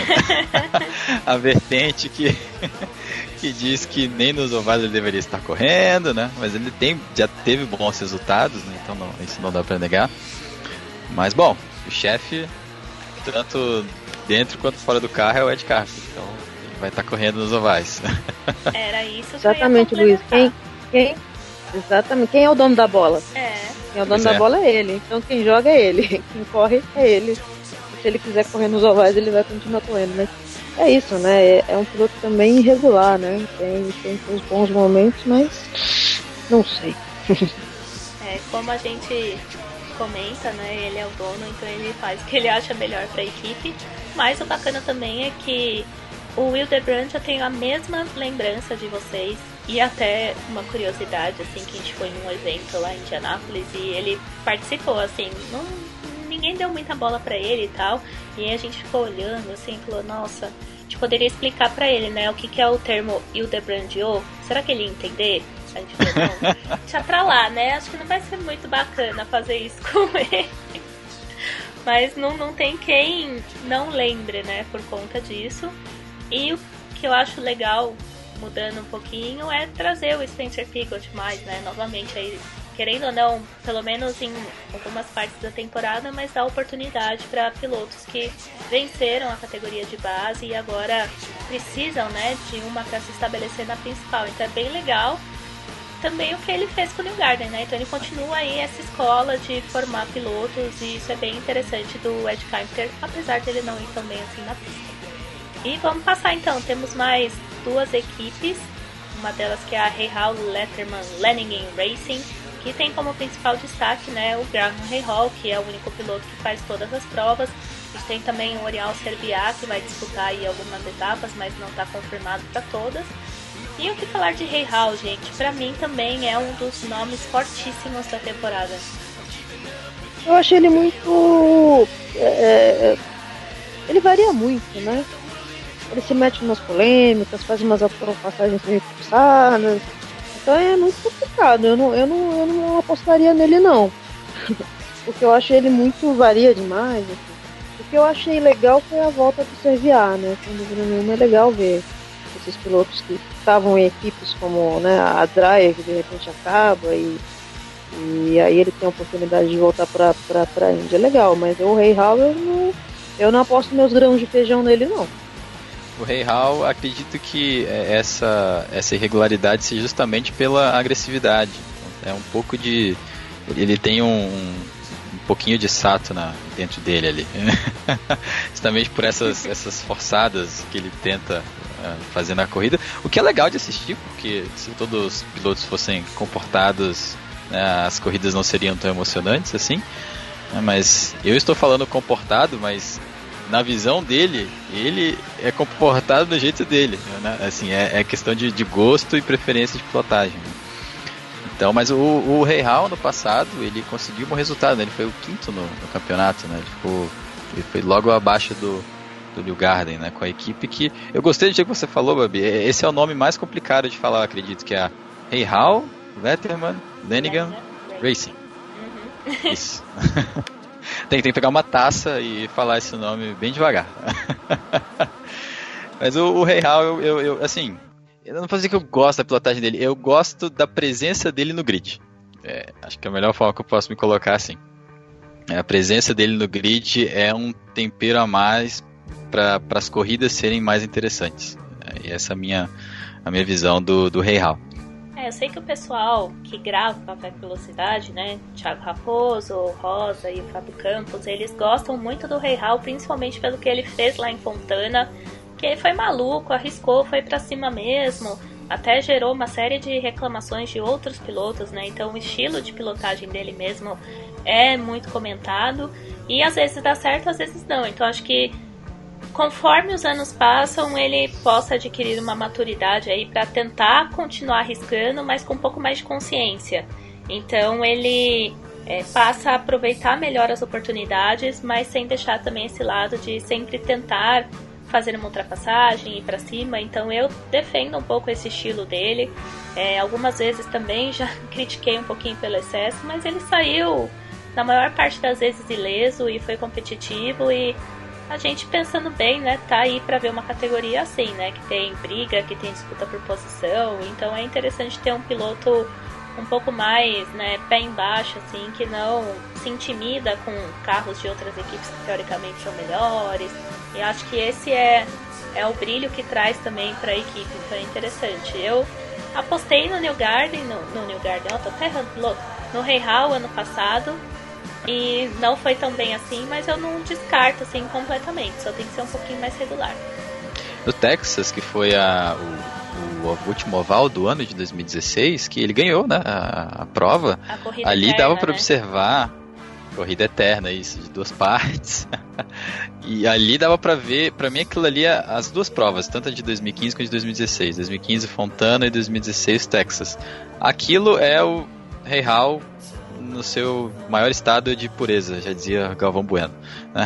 Speaker 11: a vertente que, que diz que nem nos ovais ele deveria estar correndo, né? Mas ele tem, já teve bons resultados, né? Então não, isso não dá pra negar. Mas bom, o chefe, tanto dentro quanto fora do carro, é o Ed Carpenter. Então ele vai estar correndo nos ovais.
Speaker 9: Era isso que
Speaker 10: exatamente, Luiz. Quem, quem, exatamente. Quem é o dono da bola?
Speaker 9: É.
Speaker 10: Quem é o dono
Speaker 11: pois
Speaker 10: da
Speaker 11: é.
Speaker 10: bola é ele. Então quem joga é ele. Quem corre é ele. Se ele quiser correr nos ovais, ele vai continuar correndo, mas é isso, né? É, é um piloto também irregular, né? Tem, tem seus bons momentos, mas não sei.
Speaker 9: É, como a gente comenta, né? Ele é o dono, então ele faz o que ele acha melhor para a equipe. Mas o bacana também é que o Hildebrand, eu tenho a mesma lembrança de vocês e até uma curiosidade, assim, que a gente foi num evento lá em Indianápolis e ele participou, assim, não... ninguém deu muita bola pra ele e tal, e aí a gente ficou olhando assim e falou, nossa, a gente poderia explicar pra ele, né, o que, que é o termo Hildebrandio, será que ele ia entender? A gente falou, não, deixa pra lá, né, acho que não vai ser muito bacana fazer isso com ele, mas não, não tem quem não lembre, né, por conta disso. E o que eu acho legal, mudando um pouquinho, é trazer o Spencer Pigot mais, né, novamente aí, querendo ou não, pelo menos em algumas partes da temporada, mas dá oportunidade para pilotos que venceram a categoria de base e agora precisam, né, de uma para se estabelecer na principal. Então é bem legal também o que ele fez com o Newgarden, né? Então ele continua aí essa escola de formar pilotos e isso é bem interessante do Ed Carpenter, apesar de ele não ir tão bem assim na pista. E vamos passar então, temos mais duas equipes, uma delas que é a Rei Hall Letterman Lenningen Racing, que tem como principal destaque, né, o Graham Rahal, que é o único piloto que faz todas as provas. A gente tem também o Oriol Serbiá, que vai disputar aí algumas etapas, mas não está confirmado para todas. E o que falar de Rahal, gente? Para mim também é um dos nomes fortíssimos da temporada.
Speaker 10: Eu achei ele muito... É, ele varia muito, né? Ele se mete em umas polêmicas, faz umas passagens meio forçadas. Então é muito complicado, eu não, eu não, eu não apostaria nele não. Porque eu acho ele muito, varia demais. Assim. O que eu achei legal foi a volta do Serbiá, né? Sem dúvida nenhuma é legal ver esses pilotos que estavam em equipes como, né, a Dreyer, que de repente acaba e, e aí ele tem a oportunidade de voltar pra, pra, pra Índia. É legal, mas o Rei Hall eu não, eu não aposto meus grãos de feijão nele não.
Speaker 11: O Rei Hall, acredito que essa, essa irregularidade seja justamente pela agressividade. É um pouco de... Ele tem um, um pouquinho de sato na, dentro dele ali. Justamente por essas, essas forçadas que ele tenta uh, fazer na corrida. O que é legal de assistir, porque se todos os pilotos fossem comportados, né, as corridas não seriam tão emocionantes assim. Mas eu estou falando comportado, mas... na visão dele, ele é comportado do jeito dele, né? Assim, é, é questão de, de gosto e preferência de pilotagem. Então, mas o, o Rei Hall no passado, ele conseguiu um resultado, né? Ele foi o quinto no, no campeonato, né? Ele, ficou, ele foi logo abaixo do, do Newgarden, né? Com a equipe que... Eu gostei do jeito que você falou, Babi. Esse é o nome mais complicado de falar, eu acredito, que é a Rei Hall, Letterman, Lenningen, Racing. Uhum. Isso. Tem, tem que pegar uma taça e falar esse nome bem devagar. Mas o, o Rei Hall, eu, eu, eu, assim, eu não vou dizer que eu gosto da pilotagem dele, eu gosto da presença dele no grid. É, acho que é a melhor forma que eu posso me colocar assim. A presença dele no grid é um tempero a mais para as corridas serem mais interessantes. E essa é a minha, a minha visão do, do Rahal.
Speaker 9: É, eu sei que o pessoal que grava o Café com Velocidade, né, Thiago Raposo, o Rosa e o Fábio Campos, eles gostam muito do Rahal, principalmente pelo que ele fez lá em Fontana, que ele foi maluco, arriscou, foi pra cima mesmo, até gerou uma série de reclamações de outros pilotos, né, então o estilo de pilotagem dele mesmo é muito comentado, e às vezes dá certo, às vezes não, então acho que conforme os anos passam, ele possa adquirir uma maturidade aí para tentar continuar arriscando, mas com um pouco mais de consciência. Então ele é, passa a aproveitar melhor as oportunidades, mas sem deixar também esse lado de sempre tentar fazer uma ultrapassagem, ir para cima. Então eu defendo um pouco esse estilo dele. É, algumas vezes também já critiquei um pouquinho pelo excesso, mas ele saiu na maior parte das vezes ileso e foi competitivo, e a gente, pensando bem, né, tá aí pra ver uma categoria assim, né, que tem briga, que tem disputa por posição, então é interessante ter um piloto um pouco mais, né, pé embaixo, assim, que não se intimida com carros de outras equipes que teoricamente são melhores, e acho que esse é, é o brilho que traz também pra equipe, então é interessante. Eu apostei no Newgarden, no, no Newgarden, ó, tô até errando piloto, no Rahal ano passado, e não foi tão bem assim, mas eu não descarto assim completamente, só tem que ser um pouquinho mais regular.
Speaker 11: No Texas, que foi a, o, o último oval do ano de dois mil e dezesseis, que ele ganhou, né, a, a prova, a ali eterna, dava para, né, observar, corrida eterna, isso, de duas partes, e ali dava para ver, para mim aquilo ali, as duas provas, tanto a de dois mil e quinze quanto a de dois mil e dezesseis, dois mil e quinze Fontana e dois mil e dezesseis Texas, aquilo é o Rahal no seu maior estado de pureza, já dizia Galvão Bueno, né?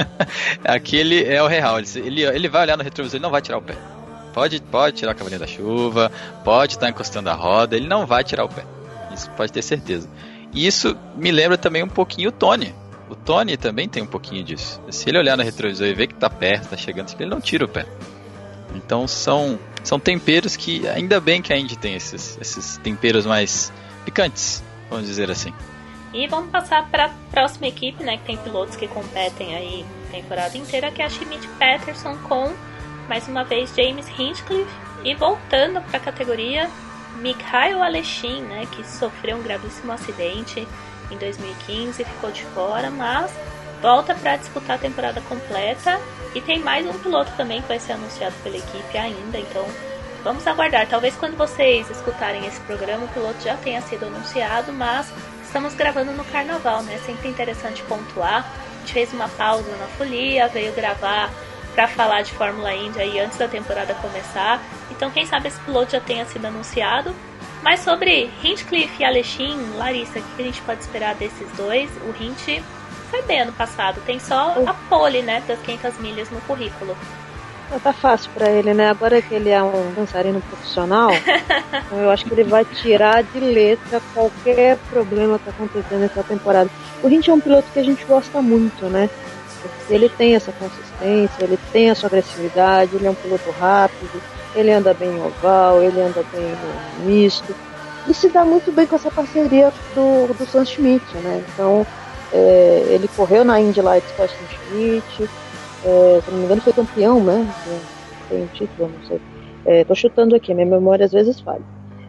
Speaker 11: Aquele é o Rahal, ele, ele vai olhar no retrovisor, ele não vai tirar o pé, pode, pode tirar a cavalinha da chuva, pode estar encostando a roda, ele não vai tirar o pé, isso pode ter certeza. E isso me lembra também um pouquinho o Tony, o Tony também tem um pouquinho disso, se ele olhar no retrovisor e ver que está perto, está chegando, ele não tira o pé. Então são, são temperos que, ainda bem que a Indy tem esses, esses temperos mais picantes, vamos dizer assim.
Speaker 9: E vamos passar para a próxima equipe, né, que tem pilotos que competem aí a temporada inteira, que é a Schmidt Peterson, com, mais uma vez, James Hinchcliffe, e voltando para a categoria, Mikhail Aleshin, né, que sofreu um gravíssimo acidente em dois mil e quinze, ficou de fora, mas volta para disputar a temporada completa, e tem mais um piloto também que vai ser anunciado pela equipe ainda, então vamos aguardar. Talvez quando vocês escutarem esse programa o piloto já tenha sido anunciado, mas estamos gravando no carnaval, né? Sempre interessante pontuar. A gente fez uma pausa na folia, veio gravar para falar de Fórmula Indy aí antes da temporada começar. Então quem sabe esse piloto já tenha sido anunciado. Mas sobre Hinchcliffe e Aleshin, Larissa, o que a gente pode esperar desses dois? O Hinch foi bem ano passado, tem só a pole, né, das quinhentas milhas no currículo.
Speaker 10: Tá fácil pra ele, né? Agora que ele é um dançarino profissional, eu acho que ele vai tirar de letra qualquer problema que tá acontecendo nessa temporada. O Hinch é um piloto que a gente gosta muito, né? Ele tem essa consistência, ele tem a sua agressividade, ele é um piloto rápido, ele anda bem em oval, ele anda bem no misto. E se dá muito bem com essa parceria do, do Sam Schmidt, né? Então, é, ele correu na Indy Lights com o Sam Schmidt. É, se não me engano foi campeão, né? Tem um título, não sei. É, tô chutando aqui, minha memória às vezes falha.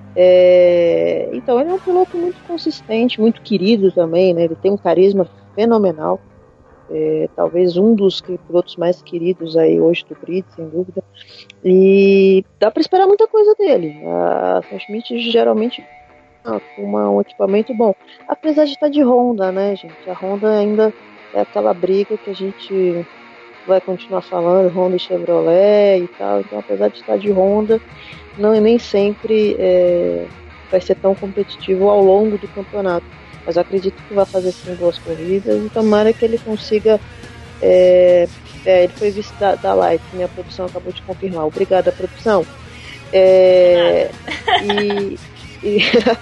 Speaker 10: É, então ele é um piloto muito consistente, muito querido também, né? Ele tem um carisma fenomenal. É, talvez um dos pilotos mais queridos aí hoje do grid, sem dúvida. E dá para esperar muita coisa dele. A Sam Schmidt geralmente com um equipamento bom. Apesar de estar de Honda, né, gente? A Honda ainda é aquela briga que a gente vai continuar falando, Honda e Chevrolet e tal, então apesar de estar de Honda, não, nem sempre é, vai ser tão competitivo ao longo do campeonato, mas eu acredito que vai fazer sim boas corridas, e tomara que ele consiga, é, é, ele foi vice da, da Light, minha produção acabou de confirmar, obrigada produção, é, e, e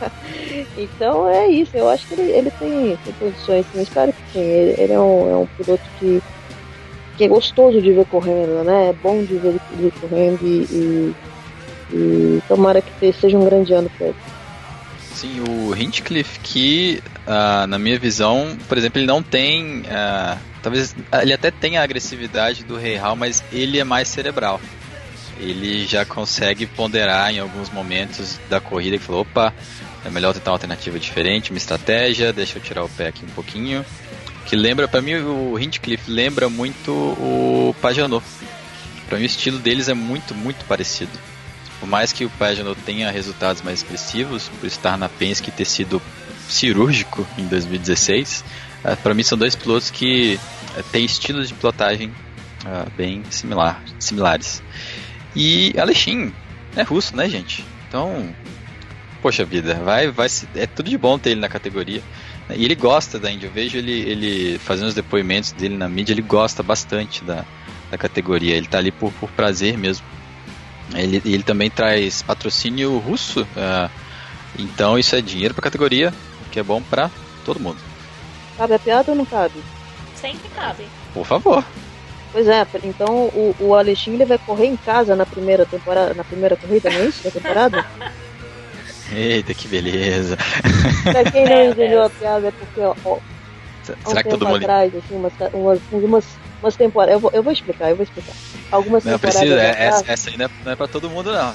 Speaker 10: então é isso, eu acho que ele, ele tem, tem condições, eu espero que sim, ele, ele é, um, é um piloto que que é gostoso de ver correndo, né? É bom de ver ele correndo e, e, E tomara que seja um grande ano para ele.
Speaker 11: Sim, o Hinchcliffe, que uh, na minha visão, por exemplo, ele não tem, uh, talvez ele até tenha a agressividade do Rei Hall, mas ele é mais cerebral. Ele já consegue ponderar em alguns momentos da corrida e falou, opa, é melhor tentar uma alternativa diferente, uma estratégia, deixa eu tirar o pé aqui um pouquinho. Que lembra, para mim, o Hinchcliffe lembra muito o Pagenaud. Para mim o estilo deles é muito, muito parecido. Por mais que o Pagenaud tenha resultados mais expressivos, por estar na Penske e ter sido cirúrgico em dois mil e dezesseis, uh, para mim são dois pilotos que uh, têm estilos de pilotagem uh, bem similar, similares. E Alexin é russo, né, gente? Então, poxa vida, vai, vai, é tudo de bom ter ele na categoria. E ele gosta da Indy, eu vejo ele, ele fazendo os depoimentos dele na mídia, ele gosta bastante da, da categoria, ele tá ali por, por prazer mesmo. Ele, ele também traz patrocínio russo, uh, então isso é dinheiro para a categoria, que é bom para todo mundo.
Speaker 10: Cabe a piada ou não cabe?
Speaker 9: Sempre cabe.
Speaker 11: Por favor.
Speaker 10: Pois é, então o, o Alexin ele vai correr em casa na primeira temporada, na primeira corrida, não é isso? Da temporada?
Speaker 11: Eita, que beleza.
Speaker 10: Pra quem não entendeu a piada é porque, ó, ó
Speaker 11: será
Speaker 10: um
Speaker 11: que todo mundo
Speaker 10: atrás, assim, umas, umas, umas, umas temporadas, eu vou, eu vou explicar, eu vou explicar. Algumas
Speaker 11: não
Speaker 10: temporadas
Speaker 11: precisa,
Speaker 10: atrás,
Speaker 11: essa, essa aí não é, não é pra todo mundo não.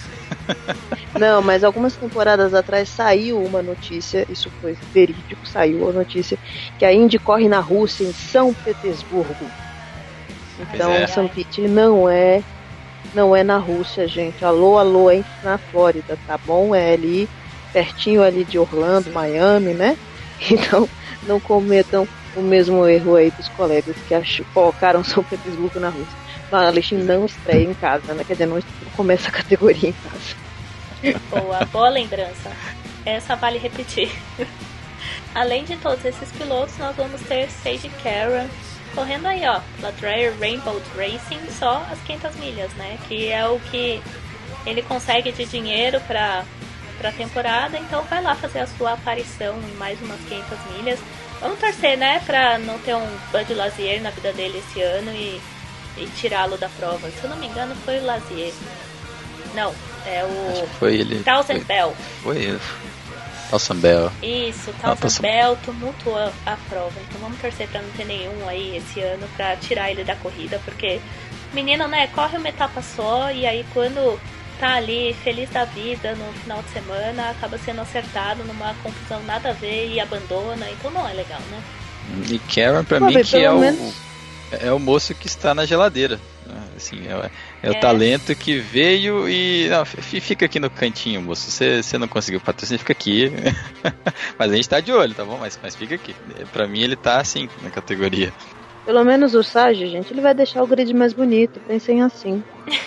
Speaker 10: Não, mas algumas temporadas atrás saiu uma notícia, isso foi verídico, saiu a notícia que a Indy corre na Rússia, em São Petersburgo. Então,
Speaker 11: é.
Speaker 10: São Pete não é, não é na Rússia, gente. Alô, alô, é na Flórida, tá bom? É ali, pertinho ali de Orlando, Miami, né? Então, não cometam o mesmo erro aí dos colegas que ach- colocaram São Petersburgo na Rússia. Mas a Alexin não estreia em casa, né? Quer dizer, não começa a categoria em casa.
Speaker 9: Boa, boa lembrança. Essa vale repetir. Além de todos esses pilotos, nós vamos ter Sage Karan correndo aí, ó, Ladreyer Rainbow Racing, só as quinhentas milhas, né? Que é o que ele consegue de dinheiro para para temporada, então vai lá fazer a sua aparição em mais umas quinhentas milhas. Vamos torcer, né, pra não ter um Bud Lazier na vida dele esse ano e, e tirá-lo da prova. Se eu não me engano, foi o Lazier. Não, é o
Speaker 11: foi ele.
Speaker 9: Townsend Bell.
Speaker 11: Foi ele. Townsend Bell.
Speaker 9: Isso, Townsend Bell tumultuou a prova. Então vamos torcer pra não ter nenhum aí esse ano pra tirar ele da corrida, porque menino, né, corre uma etapa só e aí quando tá ali feliz da vida no final de semana, acaba sendo acertado numa confusão nada a ver e abandona, então não é legal, né?
Speaker 11: E Karan pra Pô, mim que é o, é o moço que está na geladeira, assim, é, é o é. talento que veio e não, fica aqui no cantinho, moço, você, você não conseguiu patrocínio, fica aqui. Mas a gente tá de olho, tá bom? Mas, mas fica aqui, pra mim ele tá assim na categoria.
Speaker 10: Pelo menos o Sage, gente, ele vai deixar o grid mais bonito, pensem assim.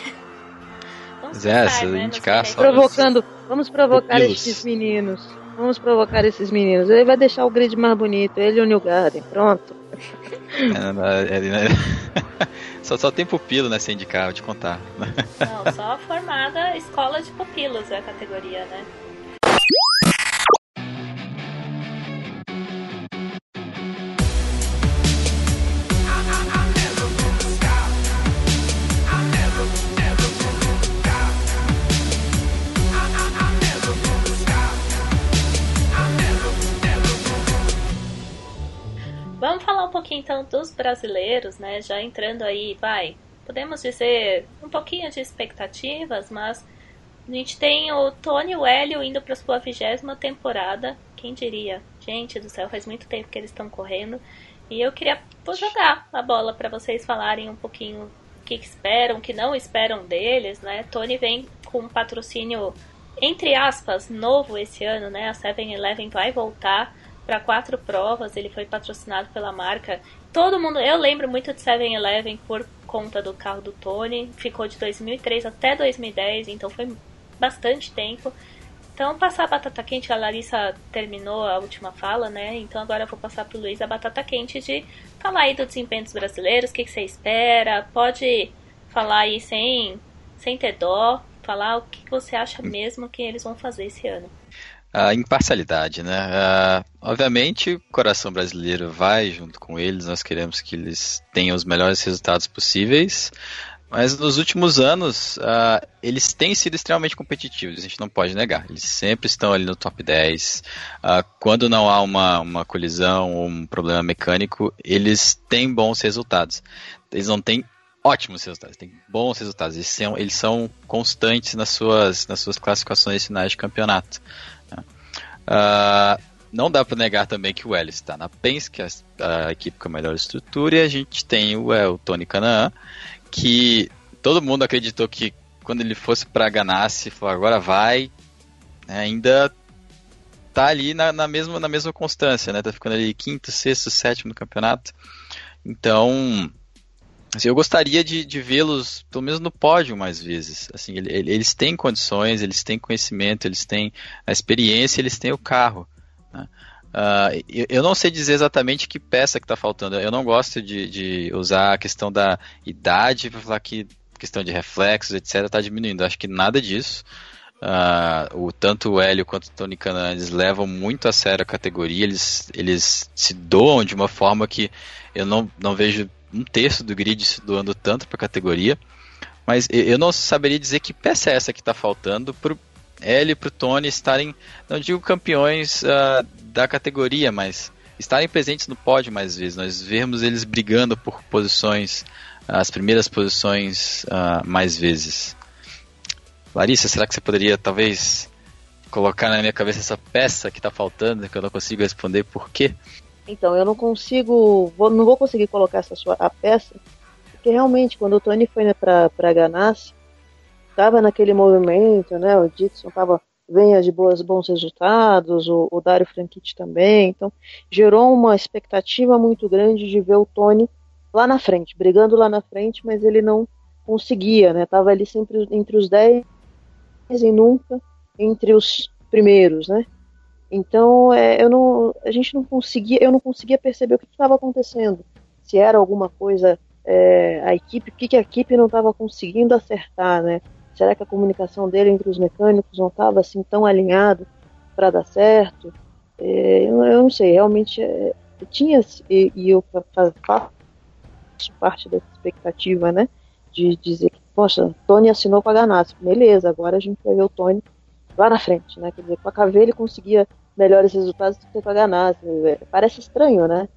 Speaker 11: É, se né, indicar só
Speaker 10: provocando, vamos provocar pupilos. esses meninos. Vamos provocar esses meninos. Ele vai deixar o grid mais bonito, ele e o New Garden, pronto.
Speaker 11: É, é, é, só, só tem pupilo nessa indicar, vou te contar.
Speaker 9: Não, só a formada escola de pupilos é a categoria, né? Vamos falar um pouquinho então dos brasileiros, né? Já entrando aí, vai, podemos dizer um pouquinho de expectativas, mas a gente tem o Tony e o Hélio indo para sua vigésima temporada. Quem diria? Gente do céu, faz muito tempo que eles estão correndo. E eu queria vou jogar a bola para vocês falarem um pouquinho o que esperam, o que não esperam deles, né? Tony vem com um patrocínio, entre aspas, novo esse ano, né? A seven eleven vai voltar para quatro provas, ele foi patrocinado pela marca. Todo mundo, eu lembro muito de seven eleven por conta do carro do Tony, ficou de dois mil e três até dois mil e dez, então foi bastante tempo. Então, passar a batata quente, a Larissa terminou a última fala, né? Então agora eu vou passar pro Luiz a batata quente de falar aí do desempenho dos brasileiros, o que, que você espera, pode falar aí sem, sem ter dó, falar o que você acha mesmo que eles vão fazer esse ano.
Speaker 11: A imparcialidade, né? Uh, obviamente o coração brasileiro vai junto com eles, nós queremos que eles tenham os melhores resultados possíveis, Mas nos últimos anos, uh, eles têm sido extremamente competitivos, a gente não pode negar. Eles sempre estão ali no top dez. Uh, quando não há uma, uma colisão ou um problema mecânico, eles têm bons resultados. Eles não têm ótimos resultados, têm bons resultados. Eles são, eles são constantes nas suas, nas suas classificações finais de campeonato. Uh, não dá para negar também que o Hélio está na Penske, a, a equipe com a melhor estrutura, e a gente tem o, é, o Tony Kanaan, que todo mundo acreditou que quando ele fosse para Ganassi, falou, agora vai, né, ainda tá ali na, na, mesma, na mesma constância, né, tá ficando ali quinto, sexto, sétimo no campeonato. Então, assim, eu gostaria de, de vê-los pelo menos no pódio mais vezes. Assim, ele, ele, eles têm condições, eles têm conhecimento, eles têm a experiência, eles têm o carro, né? Uh, eu, eu não sei dizer exatamente que peça que está faltando. Eu não gosto de, de usar a questão da idade para falar que questão de reflexos, etcétera, está diminuindo. Eu acho que nada disso. Uh, o, tanto o Hélio quanto o Tony Kanaan, eles levam muito a sério a categoria. Eles, eles se doam de uma forma que eu não, não vejo um terço do grid se doando tanto para a categoria. Mas eu, eu não saberia dizer que peça é essa que está faltando para o Hélio e para o Tony estarem, não digo campeões uh, da categoria, mas estarem presentes no pódio mais vezes, nós vemos eles brigando por posições, as primeiras posições uh, mais vezes. Larissa, será que você poderia talvez colocar na minha cabeça essa peça que está faltando, que eu não consigo responder por quê?
Speaker 10: Então, eu não consigo, vou, não vou conseguir colocar essa sua a peça, porque realmente quando o Tony foi, né, para Ganassi, estava naquele movimento, né, o Dixon estava venha de boas, bons resultados, o, o Dario Franchitti também, então gerou uma expectativa muito grande de ver o Tony lá na frente, brigando lá na frente, mas ele não conseguia, né, estava ali sempre entre os dez e nunca entre os primeiros, né, então é, eu não, a gente não conseguia, eu não conseguia perceber o que estava acontecendo, se era alguma coisa, é, a equipe, o que, que a equipe não estava conseguindo acertar, né. Será que a comunicação dele entre os mecânicos não estava assim tão alinhada para dar certo? É, eu, eu não sei, realmente é, tinha, e, e eu faço parte dessa expectativa, né? De dizer que, poxa, Tony assinou com a Ganassi, beleza, agora a gente vai ver o Tony lá na frente, né? Quer dizer, com a K V ele conseguia melhores resultados do que com a Ganassi. Parece estranho, né?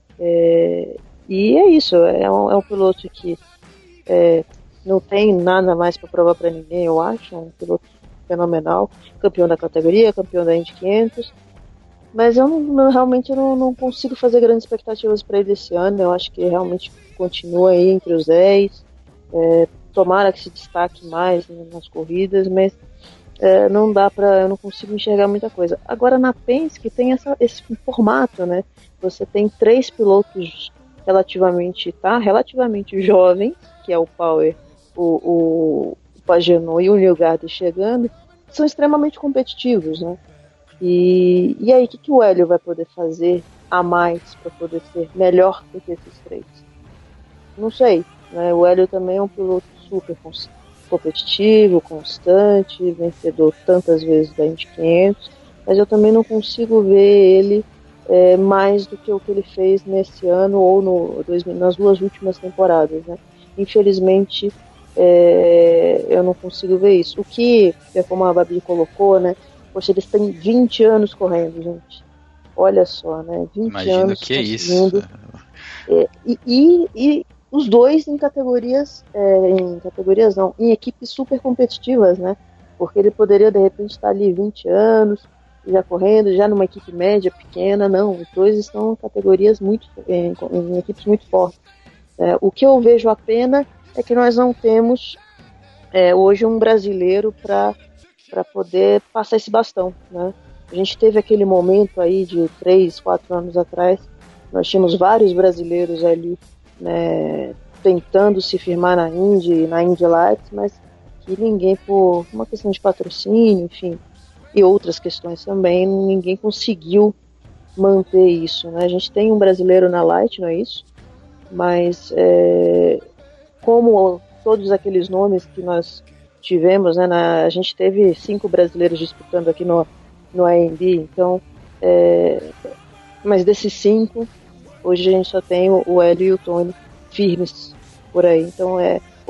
Speaker 10: É, e é isso, é um, é um piloto que. É, não tem nada mais para provar para ninguém, eu acho, é um piloto fenomenal, campeão da categoria, campeão da Indy quinhentos, mas eu não, não, realmente eu não, não consigo fazer grandes expectativas para ele esse ano, eu acho que realmente continua aí entre os dez, é, tomara que se destaque mais nas corridas, mas é, não dá para, eu não consigo enxergar muita coisa. Agora na Penske tem essa, esse formato, né, você tem três pilotos relativamente, tá, relativamente jovens, que é o Power, o, o, o Pagenaud e o Newgarden chegando, são extremamente competitivos, né? E, e aí, o que, que o Hélio vai poder fazer a mais para poder ser melhor do que esses três? Não sei, né? O Hélio também é um piloto super competitivo, constante, vencedor tantas vezes da Indy quinhentos, mas eu também não consigo ver ele é, mais do que o que ele fez nesse ano ou no, dois, nas duas últimas temporadas, né? Infelizmente, é, eu não consigo ver isso. O que, é como a Babi colocou, né? Poxa, eles têm vinte anos correndo, gente. Olha só, né? vinte
Speaker 11: Imagina
Speaker 10: anos
Speaker 11: o que é isso.
Speaker 10: É, e, e, e os dois em categorias, é, em categorias não, em equipes super competitivas, né? Porque ele poderia, de repente, estar ali vinte anos, já correndo, já numa equipe média, pequena. Não, os dois estão em categorias muito, em, em equipes muito fortes. É, o que eu vejo a pena é que nós não temos é, hoje um brasileiro para para poder passar esse bastão, né? A gente teve aquele momento aí de três, quatro anos atrás, nós tínhamos vários brasileiros ali, né, tentando se firmar na Indy, na Indy Lights, mas que ninguém, por uma questão de patrocínio, enfim, e outras questões também, ninguém conseguiu manter isso, né? A gente tem um brasileiro na Light, não é isso? Mas é, como todos aqueles nomes que nós tivemos, né, na, a gente teve cinco brasileiros disputando aqui no, no A M B, então, é, mas desses cinco, hoje a gente só tem o, o Hélio e o Tony firmes por aí, então é,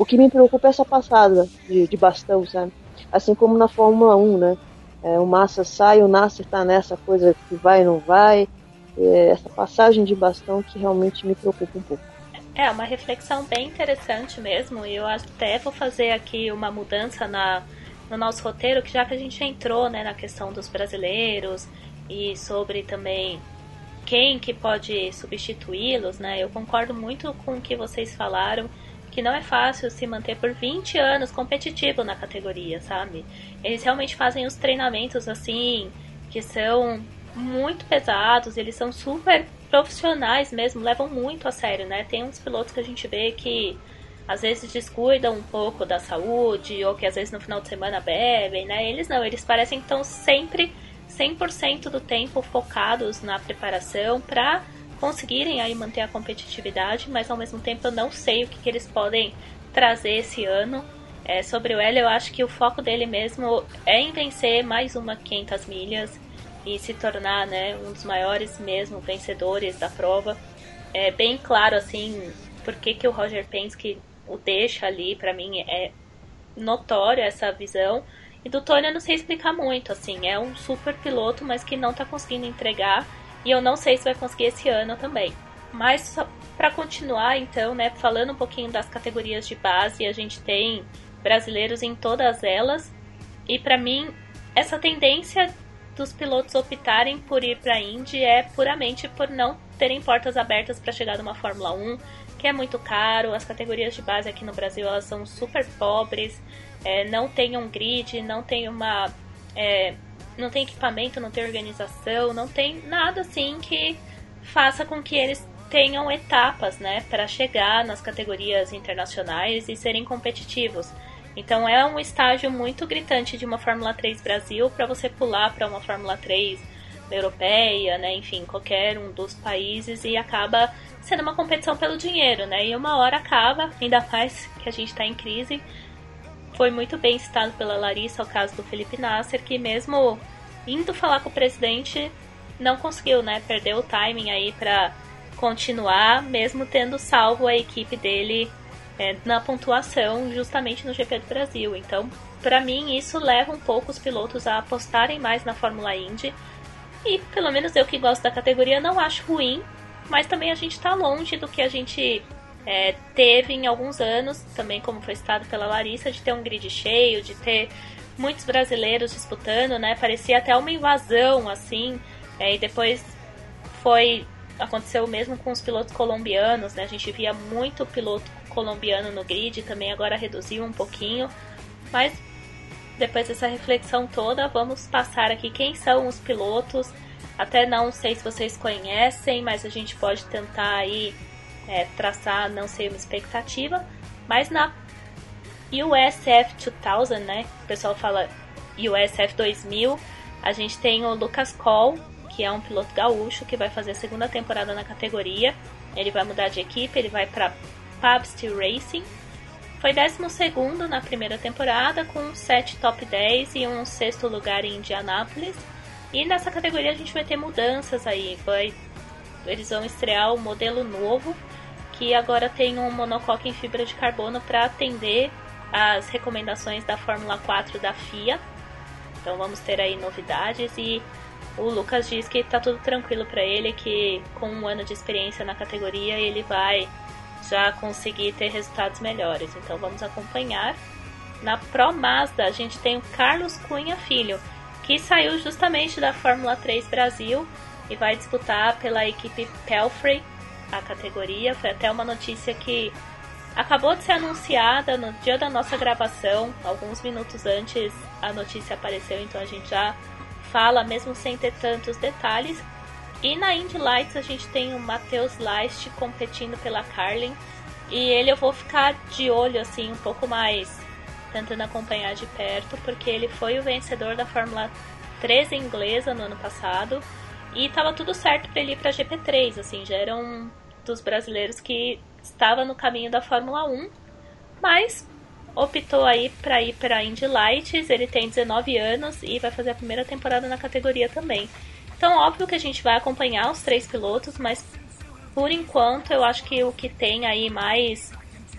Speaker 10: O que me preocupa é essa passada de, de bastão, sabe? Assim como na Fórmula um, né? É, o Massa sai, o Nasser tá nessa coisa que vai e não vai. É, essa passagem de bastão que realmente me preocupa um pouco.
Speaker 9: É uma reflexão bem interessante mesmo, e eu até vou fazer aqui uma mudança na, no nosso roteiro, que já que a gente entrou, né, na questão dos brasileiros e sobre também quem que pode substituí-los, né, eu concordo muito com o que vocês falaram, que não é fácil se manter por vinte anos competitivo na categoria, sabe? Eles realmente fazem os treinamentos assim, que são muito pesados, eles são super profissionais mesmo, levam muito a sério, né? Tem uns pilotos que a gente vê que às vezes descuidam um pouco da saúde, ou que às vezes no final de semana bebem, né? Eles não, eles parecem que estão sempre cem por cento do tempo focados na preparação para conseguirem aí manter a competitividade, mas ao mesmo tempo eu não sei o que, que eles podem trazer esse ano. É, sobre o Hélio, eu acho que o foco dele mesmo é em vencer mais uma quinhentas milhas e se tornar, né, um dos maiores mesmo vencedores da prova. É bem claro, assim, por que, que o Roger Penske o deixa ali, pra mim é notório essa visão. E do Tony eu não sei explicar muito, assim, é um super piloto, mas que não tá conseguindo entregar, e eu não sei se vai conseguir esse ano também. Mas só pra continuar, então, né, falando um pouquinho das categorias de base, a gente tem brasileiros em todas elas, e pra mim, essa tendência dos pilotos optarem por ir para a Indy é puramente por não terem portas abertas para chegar numa Fórmula um, que é muito caro. As categorias de base aqui no Brasil, elas são super pobres, é, não tem um grid, não tem uma é, não tem equipamento, não tem organização, não tem nada assim que faça com que eles tenham etapas, né, para chegar nas categorias internacionais e serem competitivos. Então é um estágio muito gritante de uma Fórmula três Brasil para você pular para uma Fórmula três europeia, né? Enfim, qualquer um dos países, e acaba sendo uma competição pelo dinheiro, né? E uma hora acaba, ainda mais que a gente está em crise. Foi muito bem citado pela Larissa o caso do Felipe Nasser, que mesmo indo falar com o presidente, não conseguiu, né? Perdeu o timing aí para continuar, mesmo tendo salvo a equipe dele É, na pontuação justamente no G P do Brasil. Então, para mim, isso leva um pouco os pilotos a apostarem mais na Fórmula Indy, e pelo menos eu que gosto da categoria não acho ruim, mas também a gente está longe do que a gente é, teve em alguns anos, também como foi citado pela Larissa, de ter um grid cheio, de ter muitos brasileiros disputando, né? Parecia até uma invasão, assim, é, e depois foi aconteceu mesmo com os pilotos colombianos, né? A gente via muito piloto colombiano no grid, também agora reduziu um pouquinho, mas depois dessa reflexão toda, vamos passar aqui quem são os pilotos. Até não sei se vocês conhecem, mas a gente pode tentar aí é, traçar, não sei, uma expectativa. Mas na U S F dois mil, né, o pessoal fala U S F dois mil, a gente tem o Lucas Coll, que é um piloto gaúcho que vai fazer a segunda temporada na categoria. Ele vai mudar de equipe, ele vai para Pabst Racing. Foi décimo segundo na primeira temporada, com sete top dez e um sexto lugar em Indianápolis. E nessa categoria a gente vai ter mudanças aí. Vai, eles vão estrear o modelo novo, que agora tem um monocoque em fibra de carbono para atender às recomendações da Fórmula quatro da F I A. Então vamos ter aí novidades, e o Lucas diz que tá tudo tranquilo para ele, que com um ano de experiência na categoria ele vai já conseguir ter resultados melhores. Então vamos acompanhar. Na Pro Mazda a gente tem o Carlos Cunha Filho, que saiu justamente da Fórmula três Brasil e vai disputar pela equipe Pelfrey a categoria. Foi até uma notícia que acabou de ser anunciada no dia da nossa gravação, alguns minutos antes a notícia apareceu, então a gente já fala mesmo sem ter tantos detalhes. E na Indy Lights a gente tem o Matheus Leist competindo pela Carlin, e ele eu vou ficar de olho assim um pouco mais, tentando acompanhar de perto, porque ele foi o vencedor da Fórmula três inglesa no ano passado, e estava tudo certo para ele ir para a G P três, assim, já era um dos brasileiros que estava no caminho da Fórmula um, mas optou aí para ir para a Indy Lights. Ele tem dezenove anos e vai fazer a primeira temporada na categoria também. Então, óbvio que a gente vai acompanhar os três pilotos, mas por enquanto eu acho que o que tem aí mais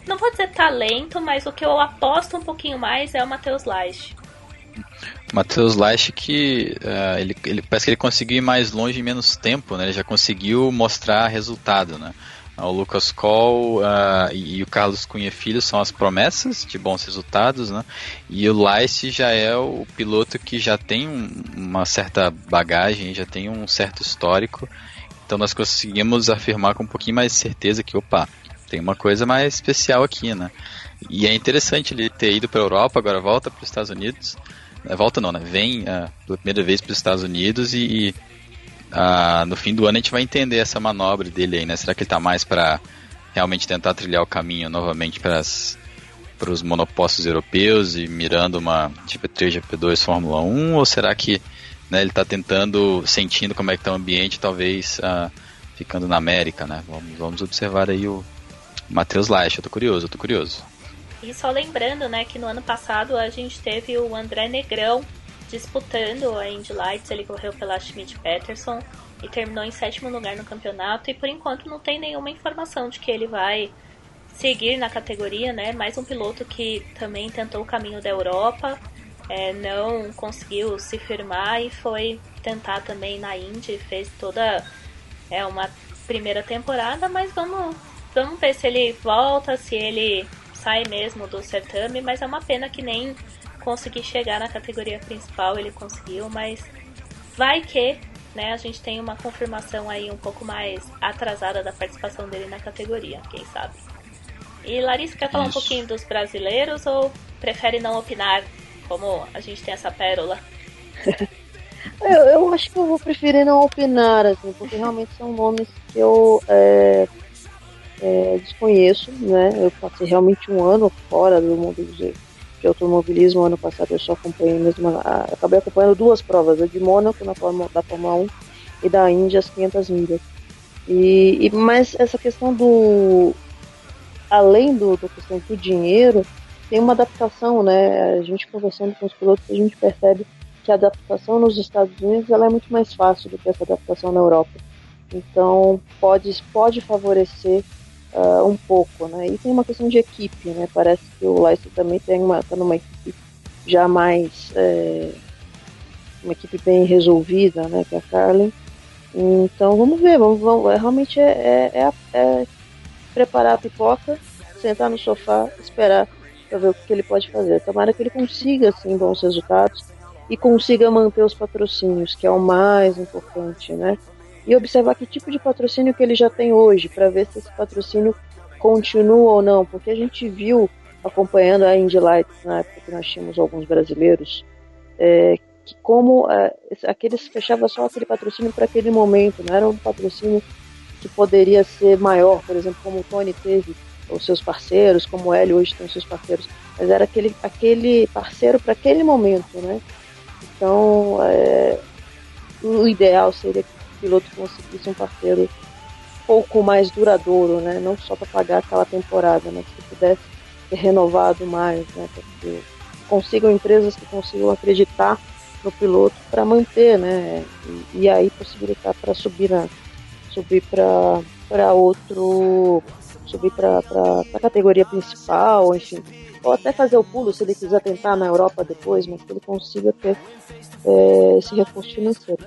Speaker 9: não vou dizer talento, mas o que eu aposto um pouquinho mais é o Matheus Leicht.
Speaker 11: Matheus Leicht que uh, ele, ele parece que ele conseguiu ir mais longe em menos tempo, né? Ele já conseguiu mostrar resultado, né? O Lucas Coll uh, e, e o Carlos Cunha Filho são as promessas de bons resultados, né? E o Leicht já é o piloto que já tem um, uma certa bagagem, já tem um certo histórico. Então nós conseguimos afirmar com um pouquinho mais de certeza que, opa, tem uma coisa mais especial aqui, né? E é interessante ele ter ido para a Europa, agora volta para os Estados Unidos. Volta não, né? Vem uh, pela primeira vez para os Estados Unidos e, e uh, no fim do ano a gente vai entender essa manobra dele aí, né? Será que ele está mais para realmente tentar trilhar o caminho novamente para os monopostos europeus e mirando uma G P três, G P dois Fórmula um? Ou será que, né, ele está tentando, sentindo como é que está o ambiente, talvez uh, ficando na América, né? Vamos, vamos observar aí o Matheus Leicht, eu tô curioso, eu tô curioso.
Speaker 9: E só lembrando, né, que no ano passado a gente teve o André Negrão disputando a Indy Lights, ele correu pela Schmidt Peterson e terminou em sétimo lugar no campeonato, e por enquanto não tem nenhuma informação de que ele vai seguir na categoria, né? Mais um piloto que também tentou o caminho da Europa, é, não conseguiu se firmar e foi tentar também na Indy, fez toda é, uma primeira temporada, mas vamos, vamos ver se ele volta, se ele sai mesmo do certame, mas é uma pena que nem conseguir chegar na categoria principal ele conseguiu, mas vai que, né, a gente tem uma confirmação aí um pouco mais atrasada da participação dele na categoria, quem sabe. E Larissa, quer falar Isso. um pouquinho dos brasileiros ou prefere não opinar, como a gente tem essa pérola?
Speaker 10: eu, eu acho que eu vou preferir não opinar, assim, porque realmente são nomes que eu é, é, desconheço, né? Eu passei realmente um ano fora do mundo de, de automobilismo. Ano passado eu só acompanhei mesmo, a, acabei acompanhando duas provas, a de Mônaco na Fórmula, da Fórmula um e da Índia, as quinhentas milhas. E, e, mas essa questão do... além do, da questão do dinheiro, tem uma adaptação, né? A gente conversando com os pilotos, a gente percebe que a adaptação nos Estados Unidos ela é muito mais fácil do que essa adaptação na Europa. Então pode, pode favorecer uh, um pouco, né? E tem uma questão de equipe, né? Parece que o Leicht também tem uma, tá numa equipe já mais é, uma equipe bem resolvida, né? Que é a Carlin. Então vamos ver, vamos, vamos, realmente é, é, é, é preparar a pipoca, sentar no sofá, esperar para ver o que ele pode fazer. Tomara que ele consiga assim bons resultados e consiga manter os patrocínios, que é o mais importante, né? E observar que tipo de patrocínio que ele já tem hoje, para ver se esse patrocínio continua ou não, porque a gente viu, acompanhando a Indy Lights, na época que nós tínhamos alguns brasileiros, é, que como é, aqueles fechava só aquele patrocínio para aquele momento, não era um patrocínio que poderia ser maior, por exemplo, como o Tony teve os seus parceiros, como o Hélio hoje tem os seus parceiros, mas era aquele, aquele parceiro para aquele momento, né? Então, é, o ideal seria que o piloto conseguisse um parceiro um pouco mais duradouro, né? Não só para pagar aquela temporada, mas que pudesse ser renovado mais, né? Para que consigam empresas que consigam acreditar no piloto para manter, né? E, e aí possibilitar para subir na subir para para outro subir para a categoria principal, enfim, ou até fazer o pulo se ele quiser tentar na Europa depois, mas que ele consiga ter é, esse recurso financeiro.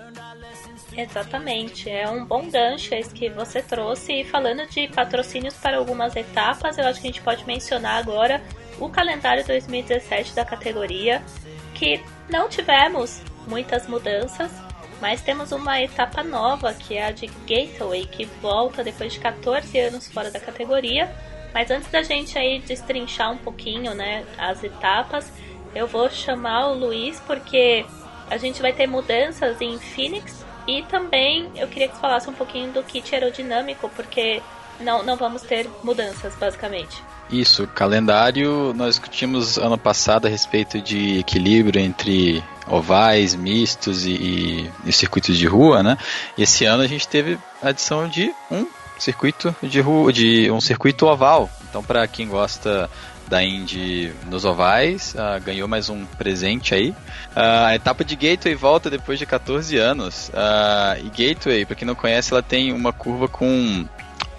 Speaker 9: Exatamente, é um bom gancho esse que você trouxe. E falando de patrocínios para algumas etapas, eu acho que a gente pode mencionar agora o calendário dois mil e dezessete da categoria, que não tivemos muitas mudanças, mas temos uma etapa nova, que é a de Gateway, que volta depois de quatorze anos fora da categoria. Mas antes da gente aí destrinchar um pouquinho, né, as etapas, eu vou chamar o Luiz, porque a gente vai ter mudanças em Phoenix, e também eu queria que você falasse um pouquinho do kit aerodinâmico, porque não, não vamos ter mudanças, basicamente.
Speaker 11: Isso, calendário, nós discutimos ano passado a respeito de equilíbrio entre ovais, mistos e, e, e circuitos de rua, né? E esse ano a gente teve a adição de um circuito de rua, de um circuito oval. Então, para quem gosta da Indy nos ovais, uh, ganhou mais um presente aí. Uh, a etapa de Gateway volta depois de quatorze anos. Uh, e Gateway, para quem não conhece, ela tem uma curva com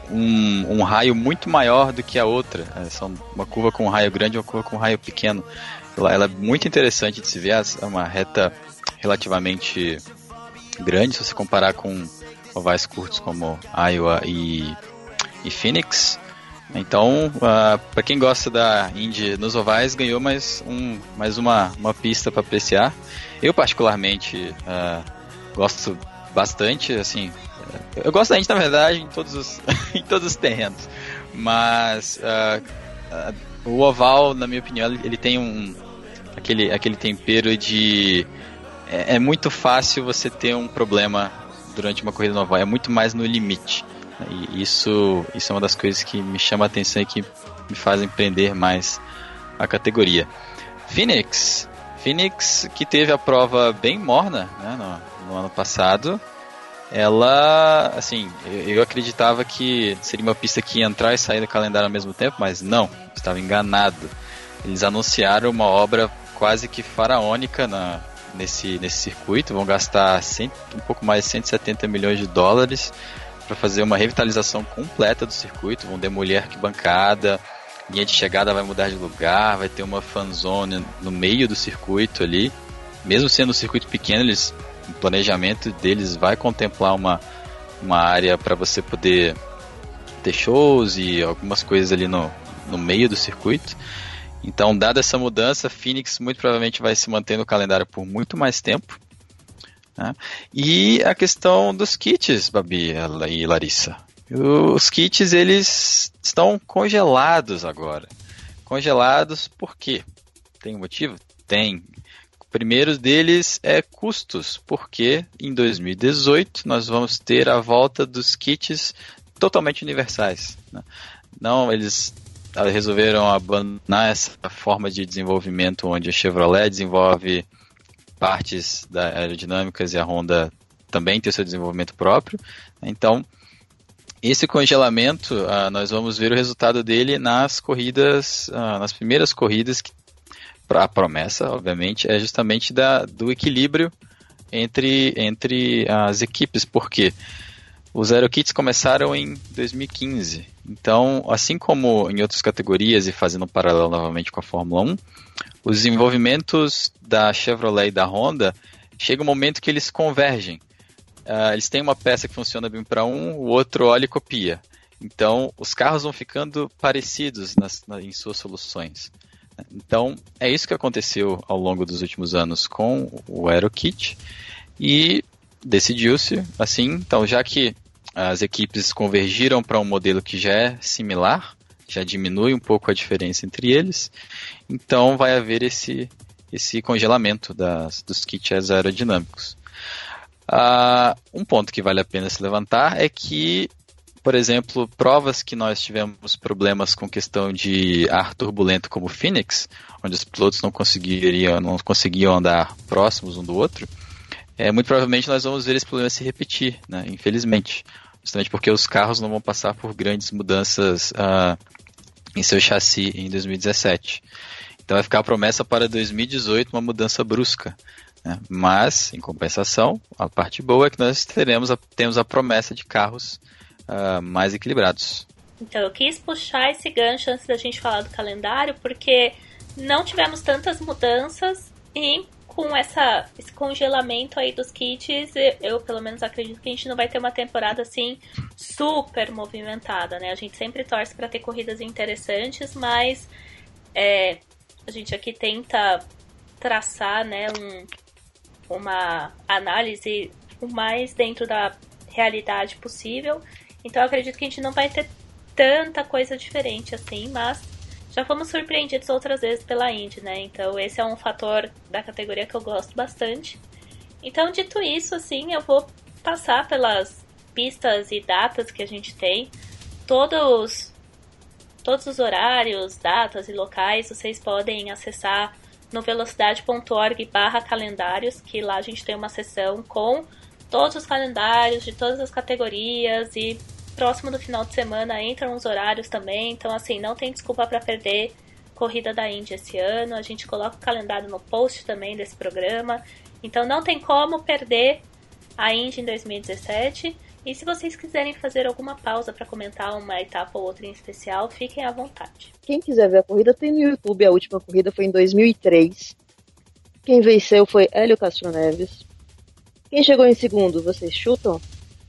Speaker 11: um, um raio muito maior do que a outra. É, são uma curva com um raio grande e uma curva com um raio pequeno. Ela, ela é muito interessante de se ver, é uma reta relativamente grande, se você comparar com ovais curtos como Iowa e, e Phoenix. Então, uh, para quem gosta da Indy nos ovais, ganhou mais, um, mais uma, uma pista para apreciar. Eu, particularmente, uh, gosto bastante, assim, eu gosto da Indy, na verdade, em todos os, em todos os terrenos, mas uh, uh, o oval, na minha opinião, ele tem um, aquele, aquele tempero de... É, é muito fácil você ter um problema durante uma corrida no oval, é muito mais no limite. E isso, isso é uma das coisas que me chama a atenção e que me fazem prender mais a categoria. Phoenix, Phoenix que teve a prova bem morna, né, no, no ano passado. Ela, assim, eu, eu acreditava que seria uma pista que ia entrar e sair do calendário ao mesmo tempo, mas não, estava enganado. Eles anunciaram uma obra quase que faraônica na, nesse, nesse circuito, vão gastar cem, um pouco mais de cento e setenta milhões de dólares para fazer uma revitalização completa do circuito, vão demolir arquibancada, linha de chegada vai mudar de lugar, vai ter uma fanzone no meio do circuito ali, mesmo sendo um circuito pequeno, eles, o planejamento deles vai contemplar uma, uma área para você poder ter shows e algumas coisas ali no, no meio do circuito. Então, dada essa mudança, Phoenix muito provavelmente vai se manter no calendário por muito mais tempo. Né? E a questão dos kits, Babi e Larissa. Os kits, eles estão congelados agora. Congelados por quê? Tem um motivo? Tem. O primeiro deles é custos, porque em dois mil e dezoito nós vamos ter a volta dos kits totalmente universais. Né? Não, eles resolveram abandonar essa forma de desenvolvimento onde a Chevrolet desenvolve partes da aerodinâmicas e a Honda também tem o seu desenvolvimento próprio. Então, esse congelamento, uh, nós vamos ver o resultado dele nas corridas, uh, nas primeiras corridas, que, a promessa, obviamente, é justamente da, do equilíbrio entre, entre as equipes, porque os aerokits começaram em dois mil e quinze, então, assim como em outras categorias e fazendo um paralelo novamente com a Fórmula um, os desenvolvimentos da Chevrolet e da Honda, chega um momento que eles convergem. Uh, eles têm uma peça que funciona bem para um, o outro olha e copia. Então, os carros vão ficando parecidos nas, na, em suas soluções. Então, é isso que aconteceu ao longo dos últimos anos com o AeroKit. E decidiu-se, assim, então, já que as equipes convergiram para um modelo que já é similar, já diminui um pouco a diferença entre eles, então vai haver esse, esse congelamento das, dos kits aerodinâmicos. Uh, um ponto que vale a pena se levantar é que, por exemplo, provas que nós tivemos problemas com questão de ar turbulento como Phoenix, onde os pilotos não conseguiriam, não conseguiam andar próximos um do outro, é, muito provavelmente nós vamos ver esse problema se repetir, né, infelizmente. Justamente porque os carros não vão passar por grandes mudanças uh, em seu chassi em dois mil e dezessete. Então vai ficar a promessa para dois mil e dezoito uma mudança brusca. Né? Mas, em compensação, a parte boa é que nós teremos a, temos a promessa de carros uh, mais equilibrados.
Speaker 9: Então eu quis puxar esse gancho antes da gente falar do calendário, porque não tivemos tantas mudanças e com essa, esse congelamento aí dos kits, eu pelo menos acredito que a gente não vai ter uma temporada assim super movimentada, né? A gente sempre torce para ter corridas interessantes, mas é, a gente aqui tenta traçar, né, um, uma análise o mais dentro da realidade possível. Então eu acredito que a gente não vai ter tanta coisa diferente assim, mas já fomos surpreendidos outras vezes pela Indy, né? Então esse é um fator da categoria que eu gosto bastante. Então, dito isso, assim, eu vou passar pelas pistas e datas que a gente tem. Todos, todos os horários, datas e locais vocês podem acessar no velocidade ponto org barra calendários, que lá a gente tem uma seção com todos os calendários de todas as categorias e próximo do final de semana entram os horários também, então assim, não tem desculpa para perder corrida da Indy esse ano. A gente coloca o calendário no post também desse programa, então não tem como perder a Indy em dois mil e dezessete. E se vocês quiserem fazer alguma pausa para comentar uma etapa ou outra em especial, fiquem à vontade.
Speaker 10: Quem quiser ver a corrida, tem no YouTube. A última corrida foi em dois mil e três. Quem venceu foi Hélio Castro Neves. Quem chegou em segundo, vocês chutam?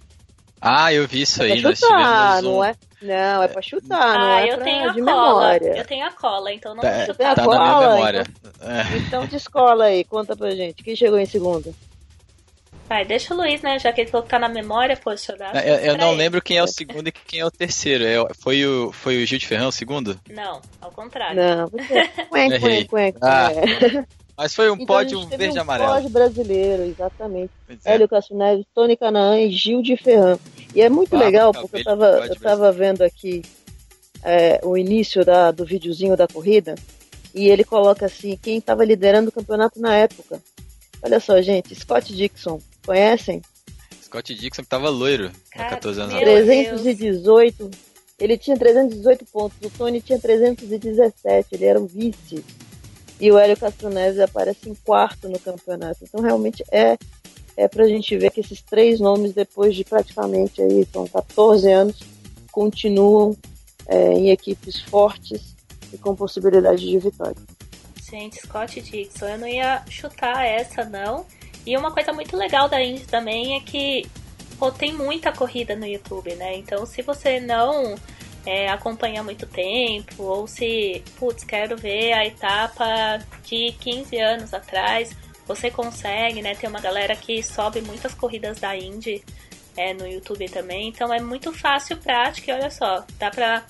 Speaker 11: Ah, eu vi isso
Speaker 10: é
Speaker 11: aí.
Speaker 10: Pra
Speaker 11: nós
Speaker 10: tivemos
Speaker 11: um...
Speaker 10: não é? Não, é pra chutar,
Speaker 9: ah,
Speaker 10: não é
Speaker 9: eu
Speaker 10: pra,
Speaker 9: tenho a
Speaker 10: de
Speaker 9: cola.
Speaker 10: memória.
Speaker 9: Eu tenho a cola, então não
Speaker 11: tá,
Speaker 9: vou chutar.
Speaker 11: Tá
Speaker 10: cola,
Speaker 11: na minha memória.
Speaker 10: Então, é. então descola aí, conta pra gente. Quem chegou em segundo?
Speaker 9: Vai, deixa o Luiz, né? Já que ele falou que tá na memória, pô, deixa eu dar.
Speaker 11: Eu, eu não ele. lembro quem é o segundo e quem é o terceiro. É, foi, o, foi o Gil de Ferrão o segundo?
Speaker 9: Não, ao contrário.
Speaker 10: Não, você. Quen, quen, quen,
Speaker 11: ah, mas foi um
Speaker 10: então,
Speaker 11: pódio verde e
Speaker 10: um
Speaker 11: amarelo.
Speaker 10: Pódio brasileiro, exatamente. É. Hélio Castro Neves, Tony Canaan e Gil de Ferran. E é muito ah, legal, porque eu tava, eu tava vendo aqui é, o início da, do videozinho da corrida, e ele coloca assim, quem estava liderando o campeonato na época. Olha só, gente, Scott Dixon, conhecem?
Speaker 11: Scott Dixon que tava loiro há quatorze anos
Speaker 10: atrás. trezentos e dezoito, ele tinha trezentos e dezoito pontos, o Tony tinha trezentos e dezessete, ele era o vice. E o Hélio Castro Neves aparece em quarto no campeonato. Então, realmente, é, é pra gente ver que esses três nomes, depois de praticamente aí, são quatorze anos, continuam é, em equipes fortes e com possibilidade de vitória.
Speaker 9: Gente, Scott Dixon, eu não ia chutar essa, não. E uma coisa muito legal da Indy também é que pô, tem muita corrida no YouTube, né? Então, se você não... É, acompanha há muito tempo, ou se, putz, quero ver a etapa de quinze anos atrás, você consegue, né? Tem uma galera que sobe muitas corridas da Indy é, no YouTube também, então é muito fácil, prático, e olha só, dá pra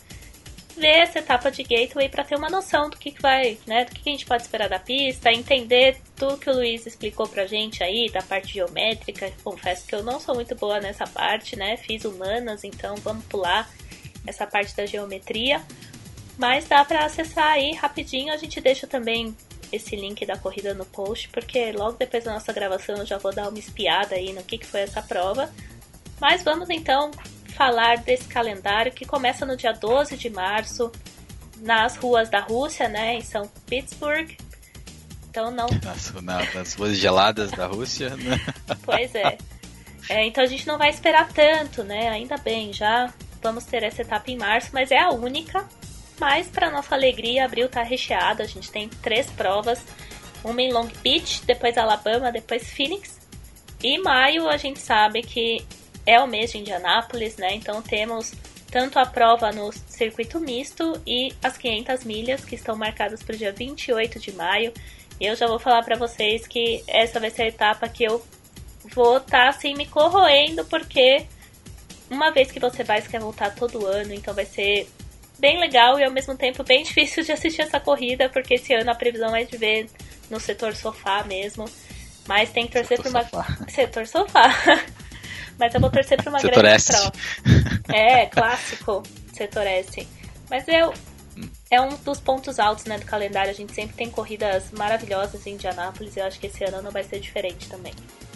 Speaker 9: ver essa etapa de Gateway pra ter uma noção do que, que vai, né? Do que, que a gente pode esperar da pista, entender tudo que o Luiz explicou pra gente aí, da parte geométrica. Confesso que eu não sou muito boa nessa parte, né? Fiz humanas, então vamos pular essa parte da geometria, mas dá para acessar aí rapidinho. A gente deixa também esse link da corrida no post, porque logo depois da nossa gravação eu já vou dar uma espiada aí no que, que foi essa prova. Mas vamos então falar desse calendário que começa no dia doze de março nas ruas da Rússia, né, em São Petersburg. Então não...
Speaker 11: Nas, na, nas ruas geladas da Rússia, né?
Speaker 9: Pois é. é. Então a gente não vai esperar tanto, né, ainda bem, já... Vamos ter essa etapa em março, mas é a única. Mas, para nossa alegria, abril tá recheado. A gente tem três provas. Uma em Long Beach, depois Alabama, depois Phoenix. E maio a gente sabe que é o mês de Indianápolis, né? Então temos tanto a prova no circuito misto e as quinhentas milhas, que estão marcadas para o dia vinte e oito de maio. E eu já vou falar para vocês que essa vai ser a etapa que eu vou estar tá, assim, me corroendo, porque... Uma vez que você vai, você quer voltar todo ano, então vai ser bem legal e ao mesmo tempo bem difícil de assistir essa corrida, porque esse ano a previsão é de ver no setor sofá mesmo. Mas tem que torcer para uma... Sofá. Setor sofá. Mas eu vou torcer para uma
Speaker 11: setor
Speaker 9: grande
Speaker 11: S.
Speaker 9: prova. É, clássico, setor S. Mas eu... É um dos pontos altos, né, do calendário. A gente sempre tem corridas maravilhosas em Indianápolis e eu acho que esse ano não vai ser diferente também.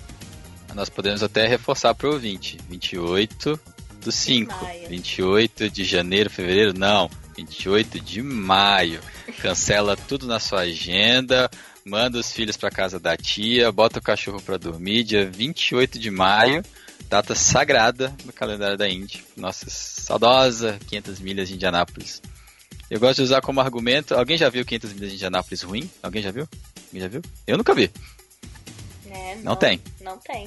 Speaker 11: Nós podemos até reforçar para o ouvinte. vinte e oito do cinco.
Speaker 9: Maio.
Speaker 11: vinte e oito de janeiro, fevereiro? Não. vinte e oito de maio. Cancela tudo na sua agenda. Manda os filhos para casa da tia. Bota o cachorro para dormir. Dia vinte e oito de maio. Data sagrada no calendário da Indy. Nossa saudosa quinhentas milhas de Indianápolis. Eu gosto de usar como argumento. Alguém já viu quinhentas milhas de Indianápolis ruim? Alguém já viu? Alguém já viu? Eu nunca vi.
Speaker 9: É, não,
Speaker 11: não tem.
Speaker 9: Não tem.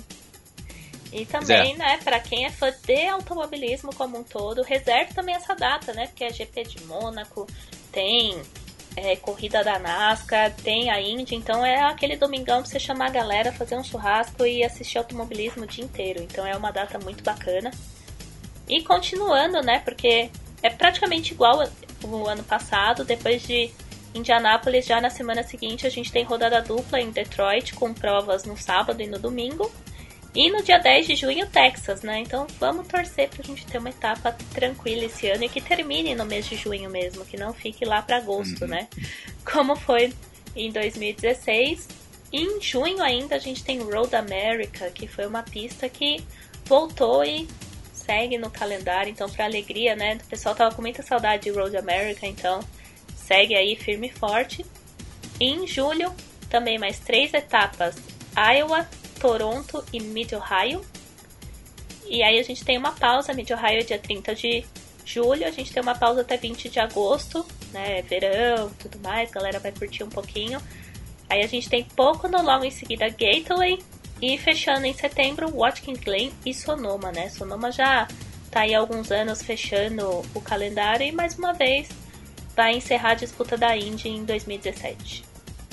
Speaker 9: E também, é. né, pra quem é fã de automobilismo como um todo, reserve também essa data, né? Porque é G P de Mônaco, tem é, corrida da NASCAR, tem a Indy, então é aquele domingão pra você chamar a galera, fazer um churrasco e assistir automobilismo o dia inteiro. Então é uma data muito bacana. E continuando, né, porque é praticamente igual o ano passado, depois de Indianápolis, já na semana seguinte a gente tem rodada dupla em Detroit, com provas no sábado e no domingo. E no dia dez de junho, Texas, né? Então vamos torcer pra gente ter uma etapa tranquila esse ano e que termine no mês de junho mesmo, que não fique lá pra agosto, uhum. né? Como foi em dois mil e dezesseis. E em junho ainda a gente tem Road America, que foi uma pista que voltou e segue no calendário. Então, pra alegria, né? O pessoal tava com muita saudade de Road America, então... Segue aí firme e forte. E em julho, também mais três etapas. Iowa, Toronto e Mid-Ohio. E aí a gente tem uma pausa, Mid-Ohio é dia trinta de julho, a gente tem uma pausa até vinte de agosto, né, verão e tudo mais, a galera vai curtir um pouquinho. Aí a gente tem Pocono, logo em seguida Gateway, e fechando em setembro, Watkins Glen e Sonoma, né, Sonoma já tá aí há alguns anos fechando o calendário e mais uma vez vai encerrar a disputa da Indy em dois mil e dezessete.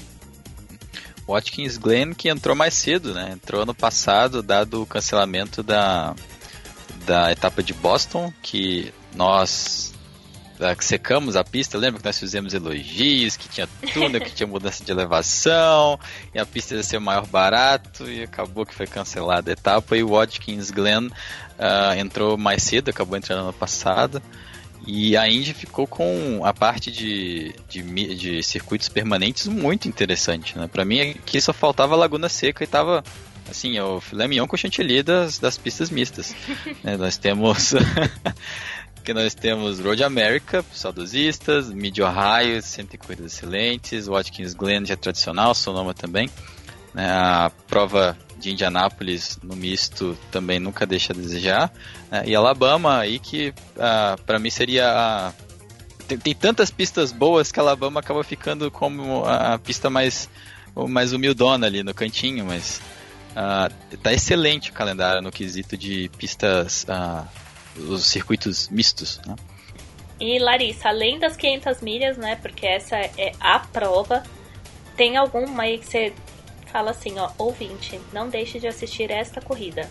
Speaker 11: Watkins Glen que entrou mais cedo, né? Entrou ano passado, dado o cancelamento da, da etapa de Boston, que nós secamos a pista. Lembra que nós fizemos elogios, que tinha túnel, que tinha mudança de elevação, e a pista ia ser o maior barato, e acabou que foi cancelada a etapa, e o Watkins Glen uh, entrou mais cedo, acabou entrando ano passado. E a Indy ficou com a parte de, de, de circuitos permanentes muito interessante, né? Pra mim aqui só faltava a Laguna Seca e tava, assim, o filé mignon com chantilly das, das pistas mistas. Né? Nós temos que nós temos Road America, saudosistas, Mid-Ohio, sempre corridas excelentes, Watkins Glen já é tradicional, Sonoma também. Né? A prova de Indianápolis no misto também nunca deixa a desejar, né? E Alabama aí que uh, para mim seria uh, tem, tem tantas pistas boas que Alabama acaba ficando como a, a pista mais, mais humildona ali no cantinho, mas uh, tá excelente o calendário no quesito de pistas, uh, os circuitos mistos, né?
Speaker 9: E Larissa, além das quinhentas milhas, né, porque essa é a prova, tem alguma aí que você fala assim, ó, ouvinte, não deixe de assistir esta corrida?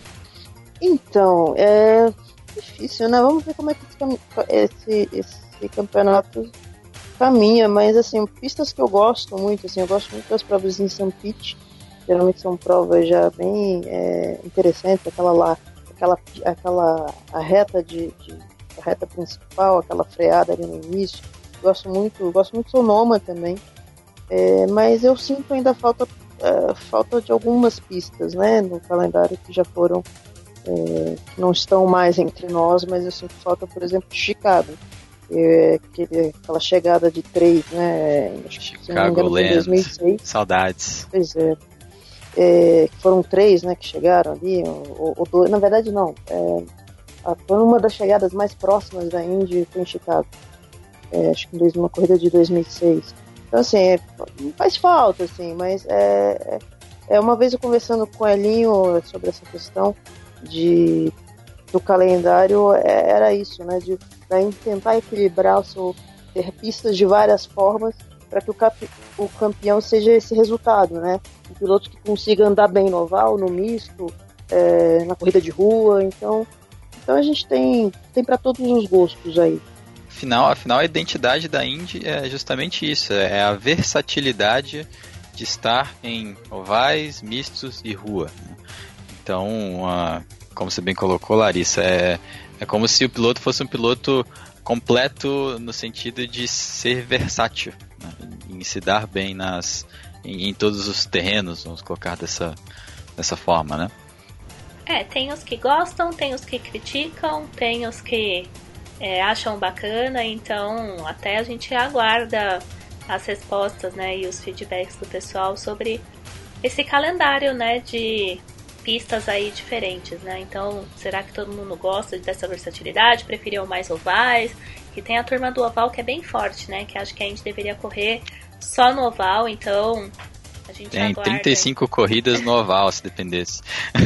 Speaker 10: Então, é difícil, né? Vamos ver como é que esse, esse campeonato caminha, mas assim, pistas que eu gosto muito, assim, eu gosto muito das provas em Saint Pete, geralmente são provas já bem é, interessantes, aquela lá, aquela, aquela a reta de, de a reta principal, aquela freada ali no início, gosto muito, gosto muito de Sonoma também, é, mas eu sinto ainda falta Uh, falta de algumas pistas, né, no calendário que já foram, é, que não estão mais entre nós, mas eu sinto falta, por exemplo, de Chicago, é, aquele, aquela chegada de três, né,
Speaker 11: Chicago Land,
Speaker 10: dois mil e seis.
Speaker 11: Saudades.
Speaker 10: Pois é, é, foram três, né, que chegaram ali, ou, ou dois, na verdade não, é, foi uma das chegadas mais próximas da Indy, foi em Chicago, é, acho que em uma corrida de dois mil e seis. Então, assim, é, faz falta, assim, mas é, é uma vez eu conversando com o Elinho sobre essa questão de, do calendário, é, era isso, né, de, de tentar equilibrar o seu, ter pistas de várias formas para que o, cap, o campeão seja esse resultado, né, um piloto que consiga andar bem no oval, no misto, é, na corrida de rua, então, então a gente tem, tem para todos os gostos aí.
Speaker 11: Afinal, afinal, a identidade da Indy é justamente isso, é a versatilidade de estar em ovais, mistos e rua. Então, uh, como você bem colocou, Larissa, é, é como se o piloto fosse um piloto completo no sentido de ser versátil, né, em se dar bem nas, em, em todos os terrenos, vamos colocar dessa, dessa forma, né?
Speaker 9: É, tem os que gostam, tem os que criticam, tem os que É, acham bacana, então até a gente aguarda as respostas, né, e os feedbacks do pessoal sobre esse calendário, né, de pistas aí diferentes, né, então será que todo mundo gosta dessa versatilidade, preferiam mais ovais, que tem a turma do oval que é bem forte, né, que acho que a gente deveria correr só no oval, então a gente
Speaker 11: tem
Speaker 9: aguarda.
Speaker 11: trinta e cinco corridas no oval, se dependesse.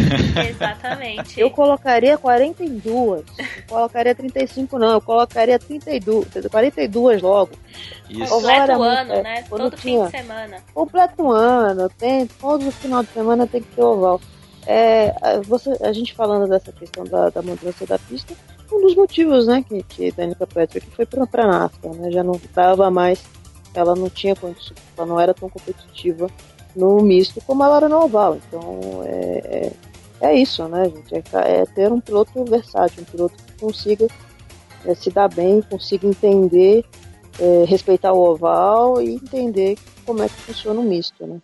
Speaker 9: Exatamente.
Speaker 10: Eu colocaria quarenta e duas. Eu colocaria trinta e cinco não, eu colocaria trinta e duas, quarenta e duas logo.
Speaker 9: Isso. Completo o ano, muito, né? Todo fim de semana.
Speaker 10: Completo ano, tem, todo final de semana tem que ter oval. É, você, a gente falando dessa questão da, da mudança da pista, um dos motivos, né, que, que Danica Patrick foi pra, pra NASCAR, né, já não dava mais, ela não tinha condições, ela não era tão competitiva no misto como ela era no oval, então é, é, é isso, né, gente, é, é ter um piloto versátil, um piloto que consiga é, se dar bem, consiga entender, é, respeitar o oval e entender como é que funciona o misto, né.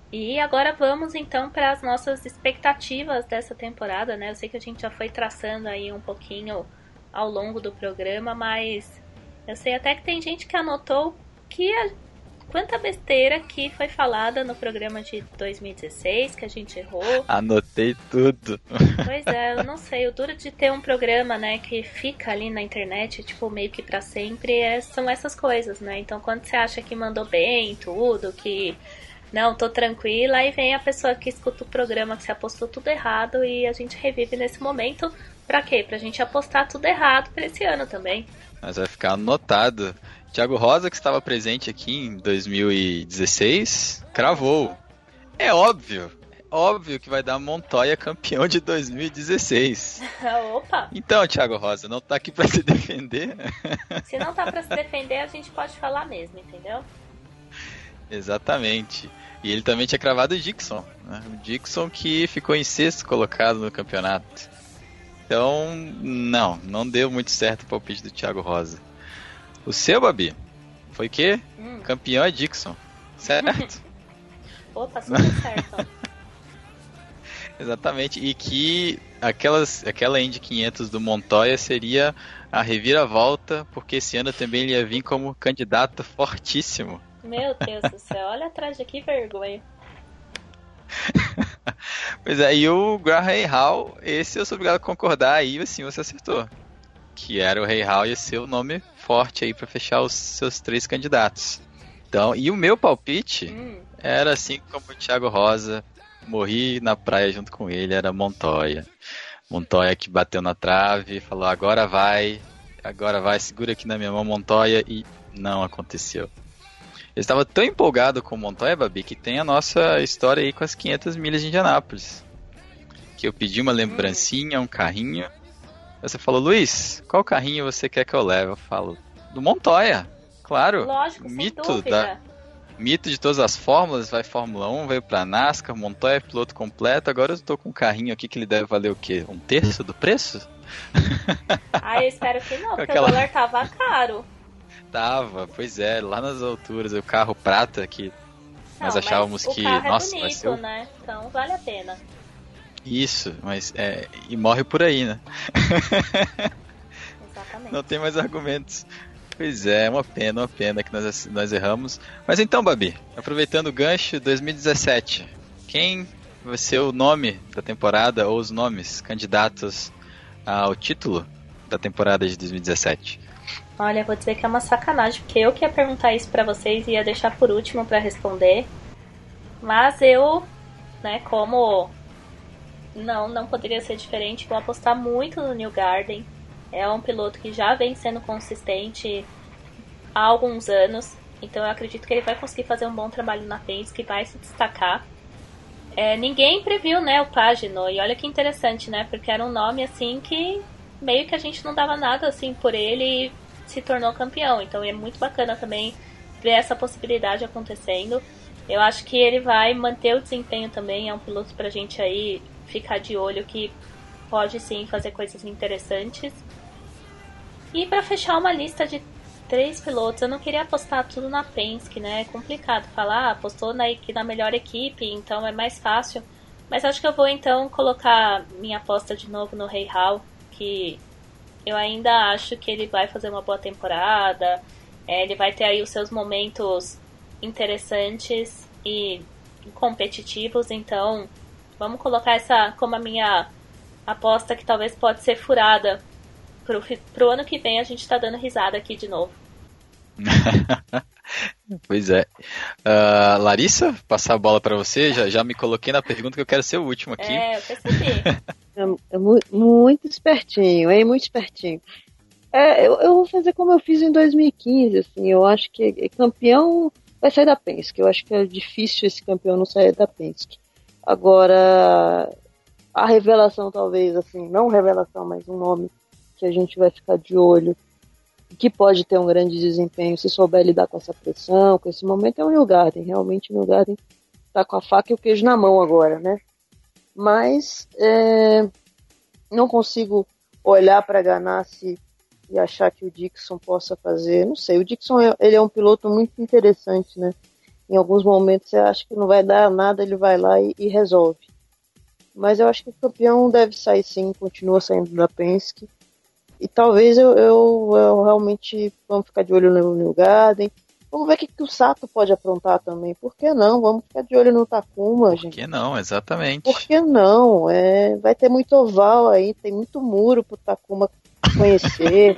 Speaker 9: E agora vamos então para as nossas expectativas dessa temporada, né? Eu sei que a gente já foi traçando aí um pouquinho ao longo do programa, mas eu sei até que tem gente que anotou que a... quanta besteira que foi falada no programa de dois mil e dezesseis, que a gente errou.
Speaker 11: Anotei tudo.
Speaker 9: Pois é, eu não sei, o duro de ter um programa, né, que fica ali na internet, tipo, meio que pra sempre, é, são essas coisas, né? Então quando você acha que mandou bem tudo, que não, tô tranquila, aí vem a pessoa que escuta o programa que você apostou tudo errado e a gente revive nesse momento. Pra quê? Pra gente apostar tudo errado pra esse ano também.
Speaker 11: Mas vai ficar anotado. Thiago Rosa, que estava presente aqui em dois mil e dezesseis, cravou. É óbvio, é óbvio que vai dar Montoya campeão de dois mil e dezesseis.
Speaker 9: Opa!
Speaker 11: Então, Thiago Rosa, não tá aqui pra se defender?
Speaker 9: Se não tá pra se defender, a gente pode falar mesmo, entendeu?
Speaker 11: Exatamente. E ele também tinha cravado o Dixon, né? O Dixon que ficou em sexto colocado no campeonato. Então, não, não deu muito certo o palpite do Thiago Rosa. O seu, Babi, foi o quê? Hum. Campeão é Dixon, certo?
Speaker 9: Opa, super certo.
Speaker 11: Exatamente, e que aquelas, aquela Indy quinhentos do Montoya seria a reviravolta, porque esse ano também ele ia vir como candidato fortíssimo.
Speaker 9: Meu Deus do céu, olha atrás de que vergonha.
Speaker 11: Pois é, e o Graham Hall, esse eu sou obrigado a concordar, aí assim você acertou. Que era o Rei Hall ia ser o nome forte aí pra fechar os seus três candidatos. Então, e o meu palpite hum. era assim como o Thiago Rosa, morri na praia junto com ele, era Montoya. Montoya que bateu na trave e falou, agora vai, agora vai, segura aqui na minha mão Montoya, e não aconteceu. Eu estava tão empolgado com o Montoya, Babi, que tem a nossa história aí com as quinhentas milhas de Indianápolis. Que eu pedi uma lembrancinha, um carrinho. Você falou, Luiz, qual carrinho você quer que eu leve? Eu falo, do Montoya, claro.
Speaker 9: Lógico,
Speaker 11: mito
Speaker 9: sem dúvida.
Speaker 11: Da, mito de todas as fórmulas, vai Fórmula um, veio pra NASCAR, Montoya é piloto completo, agora eu estou com um carrinho aqui que ele deve valer o quê? Um terço do preço?
Speaker 9: Ah, eu espero que não, porque
Speaker 11: aquela...
Speaker 9: o dólar tava caro.
Speaker 11: Tava, pois é, lá nas alturas, o carro prata que não, nós achávamos
Speaker 9: o
Speaker 11: que,
Speaker 9: carro
Speaker 11: nossa,
Speaker 9: é bonito,
Speaker 11: vai ser o...
Speaker 9: né? Então vale a pena.
Speaker 11: Isso, mas é, e morre por aí, né?
Speaker 9: Exatamente.
Speaker 11: Não tem mais argumentos. Pois é, uma pena, uma pena que nós, nós erramos. Mas então, Babi, aproveitando o gancho, dois mil e dezessete, quem vai ser o nome da temporada ou os nomes candidatos ao título da temporada de dois mil e dezessete?
Speaker 9: Olha, vou dizer que é uma sacanagem, porque eu que ia perguntar isso pra vocês e ia deixar por último pra responder. Mas eu, né, como não, não poderia ser diferente, vou apostar muito no Newgarden. É um piloto que já vem sendo consistente há alguns anos, então eu acredito que ele vai conseguir fazer um bom trabalho na Penske, que vai se destacar. É, ninguém previu, né, o Pagenaud, e olha que interessante, né, porque era um nome assim que meio que a gente não dava nada assim por ele e se tornou campeão, então é muito bacana também ver essa possibilidade acontecendo. Eu acho que ele vai manter o desempenho também, é um piloto pra gente aí ficar de olho que pode sim fazer coisas interessantes. E pra fechar uma lista de três pilotos, eu não queria apostar tudo na Penske, né? É complicado falar, ah, apostou na, na melhor equipe, então é mais fácil. Mas acho que eu vou então colocar minha aposta de novo no Rei Hall, que eu ainda acho que ele vai fazer uma boa temporada, é, ele vai ter aí os seus momentos interessantes e competitivos, então vamos colocar essa como a minha aposta que talvez pode ser furada. Pro, pro ano que vem a gente tá dando risada aqui de novo.
Speaker 11: Pois é. Uh, Larissa, passar a bola para você. Já, já me coloquei na pergunta que eu quero ser o último aqui.
Speaker 9: É, eu percebi.
Speaker 10: é, é mu- muito espertinho, hein? Muito espertinho. É, eu, eu vou fazer como eu fiz em dois mil e quinze, assim. Eu acho que campeão vai sair da Penske. Eu acho que é difícil esse campeão não sair da Penske. Agora, a revelação talvez, assim, não revelação, mas um nome que a gente vai ficar de olho, que pode ter um grande desempenho se souber lidar com essa pressão, com esse momento, é o Newgarden. Realmente o Newgarden tá com a faca e o queijo na mão agora, né? Mas é, não consigo olhar para Ganassi e achar que o Dixon possa fazer, não sei, o Dixon ele é um piloto muito interessante, né? Em alguns momentos você acha que não vai dar nada, ele vai lá e, e resolve. Mas eu acho que o campeão deve sair sim, continua saindo da Penske. E talvez eu, eu, eu realmente vamos ficar de olho no Newgarden. Vamos ver o que, que o Sato pode aprontar também. Por que não? Vamos ficar de olho no Takuma, gente.
Speaker 11: Por que não? Exatamente.
Speaker 10: Por que não? É, vai ter muito oval aí, tem muito muro pro Takuma conhecer.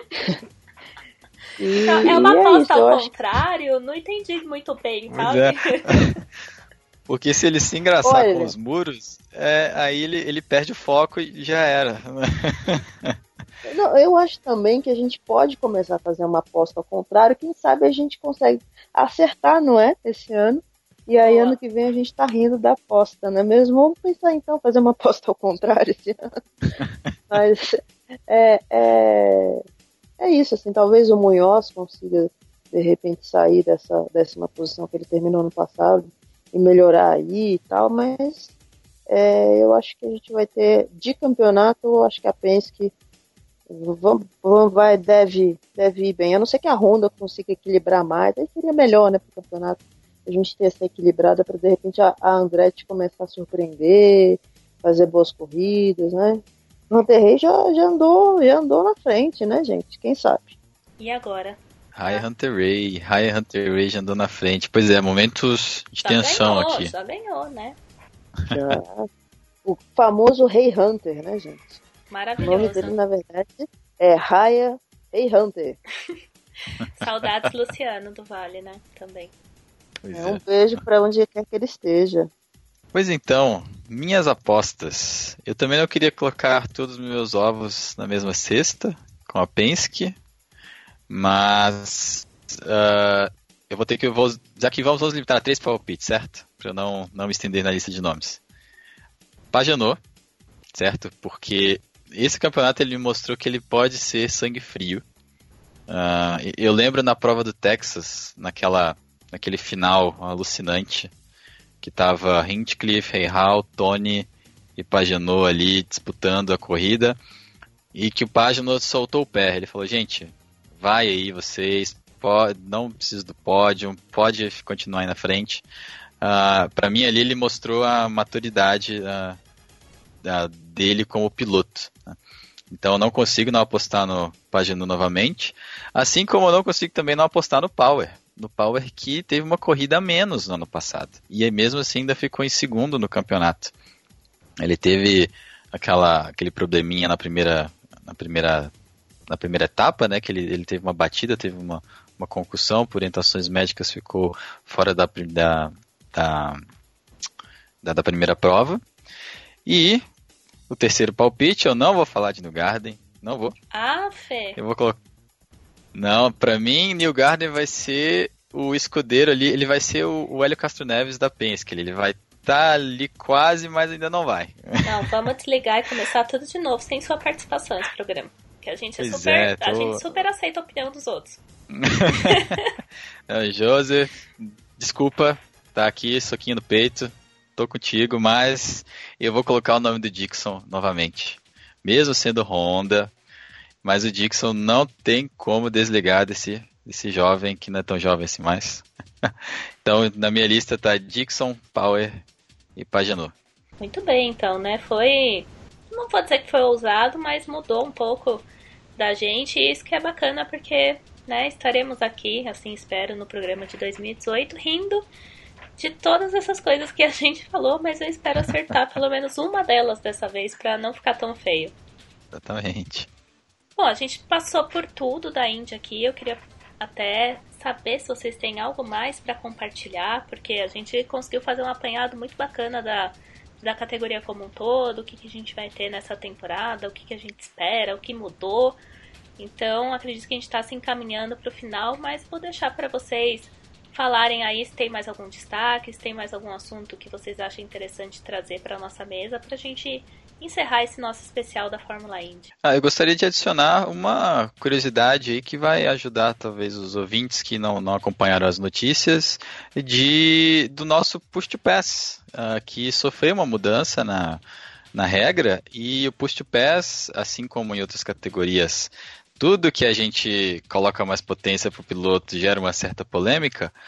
Speaker 9: E, é uma aposta é ao contrário, acho... não entendi muito bem, sabe?
Speaker 11: É. Porque se ele se engraçar Olha... com os muros, é, aí ele, ele perde o foco e já era.
Speaker 10: Não, eu acho também que a gente pode começar a fazer uma aposta ao contrário. Quem sabe a gente consegue acertar, não é? Esse ano. E aí Boa. Ano que vem a gente tá rindo da aposta, não é mesmo? Vamos pensar então, fazer uma aposta ao contrário esse ano. Mas é, é, é isso, assim, talvez o Munhoz consiga de repente sair dessa décima posição que ele terminou no passado e melhorar aí e tal, mas é, eu acho que a gente vai ter de campeonato, eu acho que a Penske Vamos, vamos, vai, deve, deve ir bem. A não ser que a Honda consiga equilibrar mais, aí seria melhor, né, pro campeonato. A gente ter essa equilibrada para de repente a, a Andretti começar a surpreender, fazer boas corridas, né? O Hunter-Reay já, já, andou, já andou na frente, né, gente? Quem sabe?
Speaker 9: E agora?
Speaker 11: Rai Hunter-Reay, Rai Hunter-Reay já andou na frente. Pois é, momentos de
Speaker 9: já
Speaker 11: tensão
Speaker 9: ganhou,
Speaker 11: aqui.
Speaker 9: Já ganhou, né?
Speaker 10: Já. O famoso Rei Hunter, né, gente?
Speaker 9: Maravilhoso.
Speaker 10: O nome dele, na verdade, é Raya Rei Hunter.
Speaker 9: Saudades Luciano do Vale, né? Também.
Speaker 10: É, é. Um beijo para onde quer que ele esteja.
Speaker 11: Pois então, minhas apostas. Eu também não queria colocar todos os meus ovos na mesma cesta, com a Penske, mas uh, eu vou ter que... Eu vou, já que vamos, vamos limitar a três palpites, certo? Para eu não, não me estender na lista de nomes. Pagenot, certo? Porque esse campeonato ele me mostrou que ele pode ser sangue frio. Uh, eu lembro na prova do Texas, naquela, naquele final alucinante, que tava Hinchcliffe, Rahal, Tony e Pagenot ali disputando a corrida, e que o Pagenot soltou o pé. Ele falou, gente, vai aí vocês, pode, não precisa do pódio, pode continuar aí na frente. Uh, para mim ali ele mostrou a maturidade uh, uh, dele como piloto. Né? Então eu não consigo não apostar no Pagenot novamente, assim como eu não consigo também não apostar no Power. No Power que teve uma corrida a menos no ano passado. E aí mesmo assim ainda ficou em segundo no campeonato. Ele teve aquela, aquele probleminha na primeira, na primeira, na primeira etapa, né? Que ele, ele teve uma batida, teve uma, uma concussão, por orientações médicas ficou fora da, da, da, da, da primeira prova. E o terceiro palpite, eu não vou falar de Newgarden, não vou.
Speaker 9: Ah, Fê.
Speaker 11: Eu vou colocar. Não, pra mim, Newgarden vai ser o escudeiro ali, ele vai ser o, o Hélio Castro Neves da Penske, ele vai estar tá ali quase, mas ainda não vai.
Speaker 9: Não, vamos desligar e começar tudo de novo, sem sua participação nesse programa, que a gente, é super, é, tô... a gente super aceita a opinião dos outros.
Speaker 11: Não, Joseph, desculpa, tá aqui, soquinho no peito, tô contigo, mas eu vou colocar o nome do Dixon novamente, mesmo sendo Honda. Mas o Dixon não tem como desligar desse, desse jovem, que não é tão jovem assim mais. Então, na minha lista tá Dixon, Power e Pagenot.
Speaker 9: Muito bem, então, né? Foi... Não vou dizer que foi ousado, mas mudou um pouco da gente. E isso que é bacana, porque né, estaremos aqui, assim espero, no programa de dois mil e dezoito, rindo de todas essas coisas que a gente falou, mas eu espero acertar pelo menos uma delas dessa vez, para não ficar tão feio.
Speaker 11: Exatamente.
Speaker 9: Bom, a gente passou por tudo da Indy aqui. Eu queria até saber se vocês têm algo mais para compartilhar, porque a gente conseguiu fazer um apanhado muito bacana da, da categoria como um todo, o que, que a gente vai ter nessa temporada, o que, que a gente espera, o que mudou. Então, acredito que a gente está se encaminhando para o final, mas vou deixar para vocês falarem aí se tem mais algum destaque, se tem mais algum assunto que vocês acham interessante trazer para a nossa mesa, para a gente encerrar esse nosso especial da Fórmula Indy.
Speaker 11: Ah, eu gostaria de adicionar uma curiosidade aí que vai ajudar talvez os ouvintes que não, não acompanharam as notícias de, do nosso Push to Pass, uh, que sofreu uma mudança na, na regra, e o Push to Pass, assim como em outras categorias, tudo que a gente coloca mais potência para o piloto gera uma certa polêmica.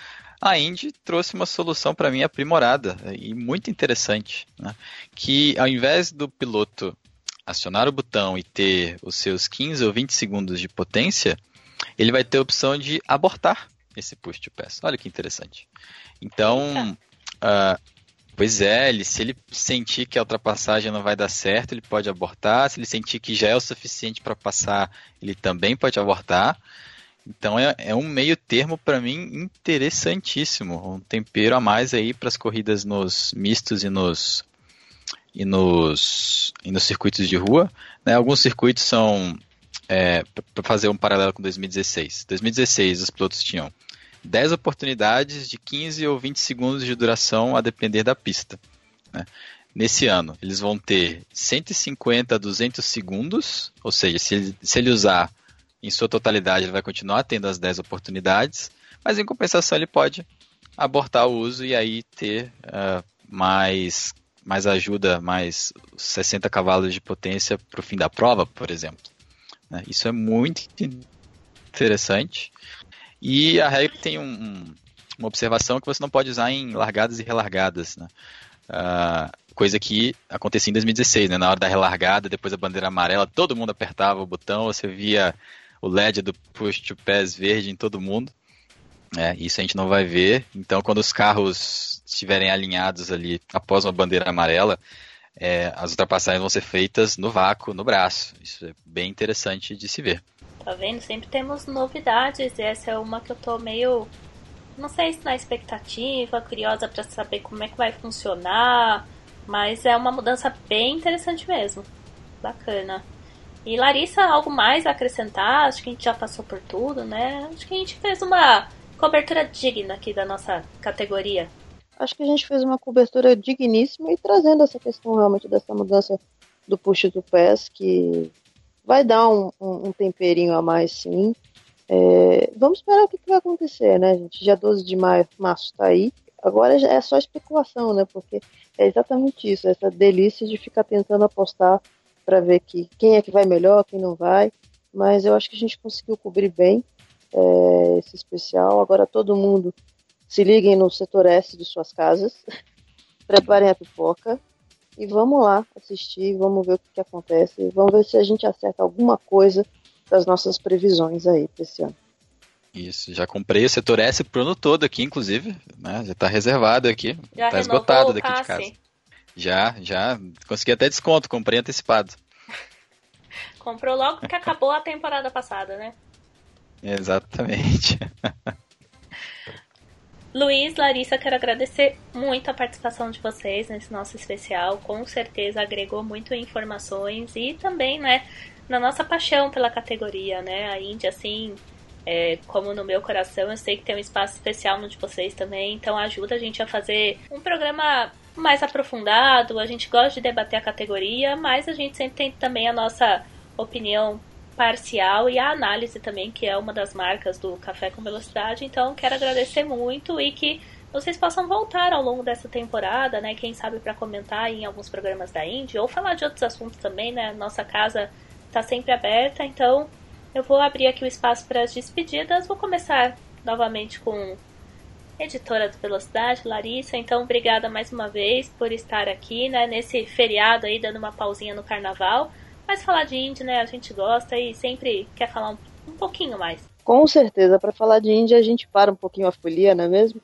Speaker 11: a Indy trouxe uma solução para mim aprimorada e muito interessante, né? Que ao invés do piloto acionar o botão e ter os seus quinze ou vinte segundos de potência, ele vai ter a opção de abortar esse push to pass. Olha que interessante. Então, uh, pois é, ele, se ele sentir que a ultrapassagem não vai dar certo, ele pode abortar. Se ele sentir que já é o suficiente para passar, ele também pode abortar. Então é, é um meio termo para mim interessantíssimo, um tempero a mais aí para as corridas nos mistos e nos e nos, e nos circuitos de rua, né? Alguns circuitos são, é, para fazer um paralelo com dois mil e dezesseis. dois mil e dezesseis os pilotos tinham dez oportunidades de quinze ou vinte segundos de duração a depender da pista, né? Nesse ano eles vão ter cento e cinquenta a duzentos segundos, ou seja, se ele, se ele usar em sua totalidade, ele vai continuar tendo as dez oportunidades, mas em compensação ele pode abortar o uso e aí ter uh, mais, mais ajuda, mais sessenta cavalos de potência para o fim da prova, por exemplo. Né? Isso é muito interessante. E a regra tem um, um, uma observação que você não pode usar em largadas e relargadas, né? Uh, coisa que acontecia em dois mil e dezesseis, né? Na hora da relargada, depois da bandeira amarela, todo mundo apertava o botão, você via o L E D do push to pass verde em todo mundo. É, isso a gente não vai ver. Então, quando os carros estiverem alinhados ali após uma bandeira amarela, é, as ultrapassagens vão ser feitas no vácuo, no braço. Isso é bem interessante de se ver.
Speaker 9: Tá vendo? Sempre temos novidades. Essa é uma que eu tô meio, não sei se na expectativa, curiosa para saber como é que vai funcionar, mas é uma mudança bem interessante mesmo. Bacana. E Larissa, algo mais a acrescentar? Acho que a gente já passou por tudo, né? Acho que a gente fez uma cobertura digna aqui da nossa categoria.
Speaker 10: Acho que a gente fez uma cobertura digníssima e trazendo essa questão realmente dessa mudança do push to pass, que vai dar um, um, um temperinho a mais, sim. É, vamos esperar o que, que vai acontecer, né, gente? Dia doze de maio, março tá aí. Agora é só especulação, né? Porque é exatamente isso, essa delícia de ficar tentando apostar para ver que, quem é que vai melhor, quem não vai. Mas eu acho que a gente conseguiu cobrir bem é, esse especial. Agora todo mundo se liguem no setor S de suas casas, preparem a pipoca e vamos lá assistir, vamos ver o que, que acontece, vamos ver se a gente acerta alguma coisa das nossas previsões aí para esse ano.
Speaker 11: Isso, já comprei o setor S pro ano todo aqui, inclusive, né? Já tá reservado aqui,
Speaker 9: já
Speaker 11: tá esgotado daqui de casa. Já, já, consegui até desconto, comprei antecipado.
Speaker 9: Comprou logo que acabou a temporada passada, né?
Speaker 11: Exatamente.
Speaker 9: Luiz, Larissa, quero agradecer muito a participação de vocês nesse nosso especial. Com certeza agregou muito informações e também, né, na nossa paixão pela categoria, né? A Indy, assim, é, como no meu coração, eu sei que tem um espaço especial no de vocês também, então ajuda a gente a fazer um programa mais aprofundado. A gente gosta de debater a categoria, mas a gente sempre tem também a nossa opinião parcial e a análise também, que é uma das marcas do Café com Velocidade. Então quero agradecer muito e que vocês possam voltar ao longo dessa temporada, né? Quem sabe para comentar em alguns programas da Indy ou falar de outros assuntos também, né? Nossa casa está sempre aberta, então eu vou abrir aqui o espaço para as despedidas. Vou começar novamente com editora do Velocidade, Larissa. Então obrigada mais uma vez por estar aqui, né? Nesse feriado aí, dando uma pausinha no carnaval. Mas falar de Indy, né, a gente gosta e sempre quer falar um, um pouquinho mais.
Speaker 10: Com certeza, para falar de Indy a gente para um pouquinho a folia, não é mesmo?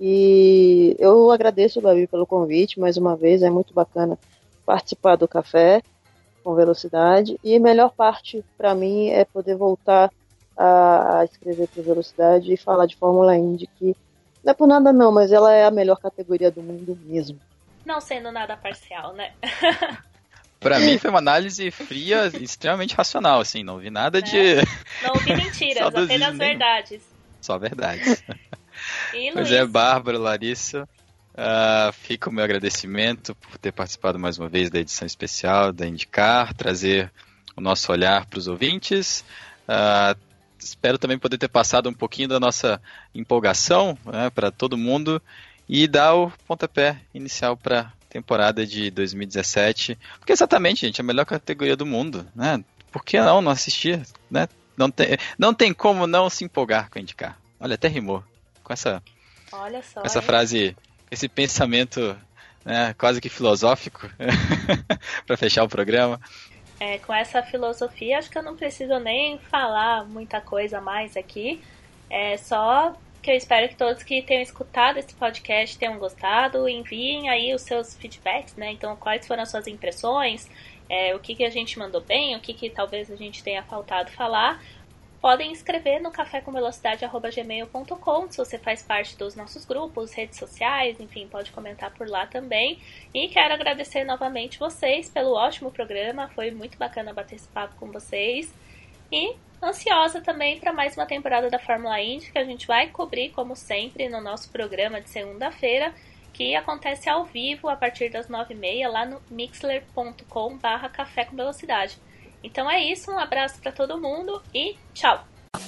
Speaker 10: E eu agradeço, Babi, pelo convite, mais uma vez, é muito bacana participar do Café com Velocidade. E a melhor parte para mim é poder voltar a, a escrever para Velocidade e falar de Fórmula Indy, que não é por nada não, mas ela é a melhor categoria do mundo mesmo.
Speaker 9: Não sendo nada parcial, né?
Speaker 11: Pra mim foi uma análise fria e extremamente racional, assim, não vi nada é. de...
Speaker 9: Não ouvi mentiras, apenas verdades.
Speaker 11: Só verdades.
Speaker 9: E
Speaker 11: pois
Speaker 9: Luiz?
Speaker 11: é, Bárbara, Larissa, uh, fica o meu agradecimento por ter participado mais uma vez da edição especial da IndyCar, trazer o nosso olhar para os ouvintes. Uh, espero também poder ter passado um pouquinho da nossa empolgação, né, para todo mundo e dar o pontapé inicial para temporada de dois mil e dezessete, porque exatamente, gente, a melhor categoria do mundo, né? Por que não, não assistir, né? Não tem, não tem como não se empolgar com a IndyCar. Olha, até rimou com essa,
Speaker 9: Olha só.
Speaker 11: Essa
Speaker 9: hein?
Speaker 11: frase, esse pensamento, né, quase que filosófico, para fechar o programa.
Speaker 9: É, com essa filosofia, acho que eu não preciso nem falar muita coisa mais aqui. É só que eu espero que todos que tenham escutado esse podcast tenham gostado. Enviem aí os seus feedbacks, né? Então, quais foram as suas impressões, é, o que, que a gente mandou bem, o que, que talvez a gente tenha faltado falar. Podem escrever no café com velocidade arroba gmail ponto com, se você faz parte dos nossos grupos, redes sociais, enfim, pode comentar por lá também. E quero agradecer novamente vocês pelo ótimo programa, foi muito bacana bater esse papo com vocês. E ansiosa também para mais uma temporada da Fórmula Indy, que a gente vai cobrir, como sempre, no nosso programa de segunda-feira, que acontece ao vivo a partir das nove e meia lá no mixler ponto com barra café com velocidade. Então é isso, um abraço para todo mundo e tchau!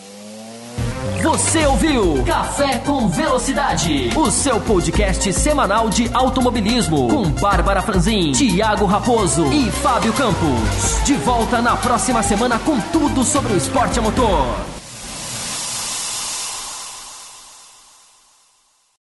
Speaker 8: Você ouviu Café com Velocidade, o seu podcast semanal de automobilismo, com Bárbara Franzin, Thiago Raposo e Fábio Campos. De volta na próxima semana com tudo sobre o esporte a motor.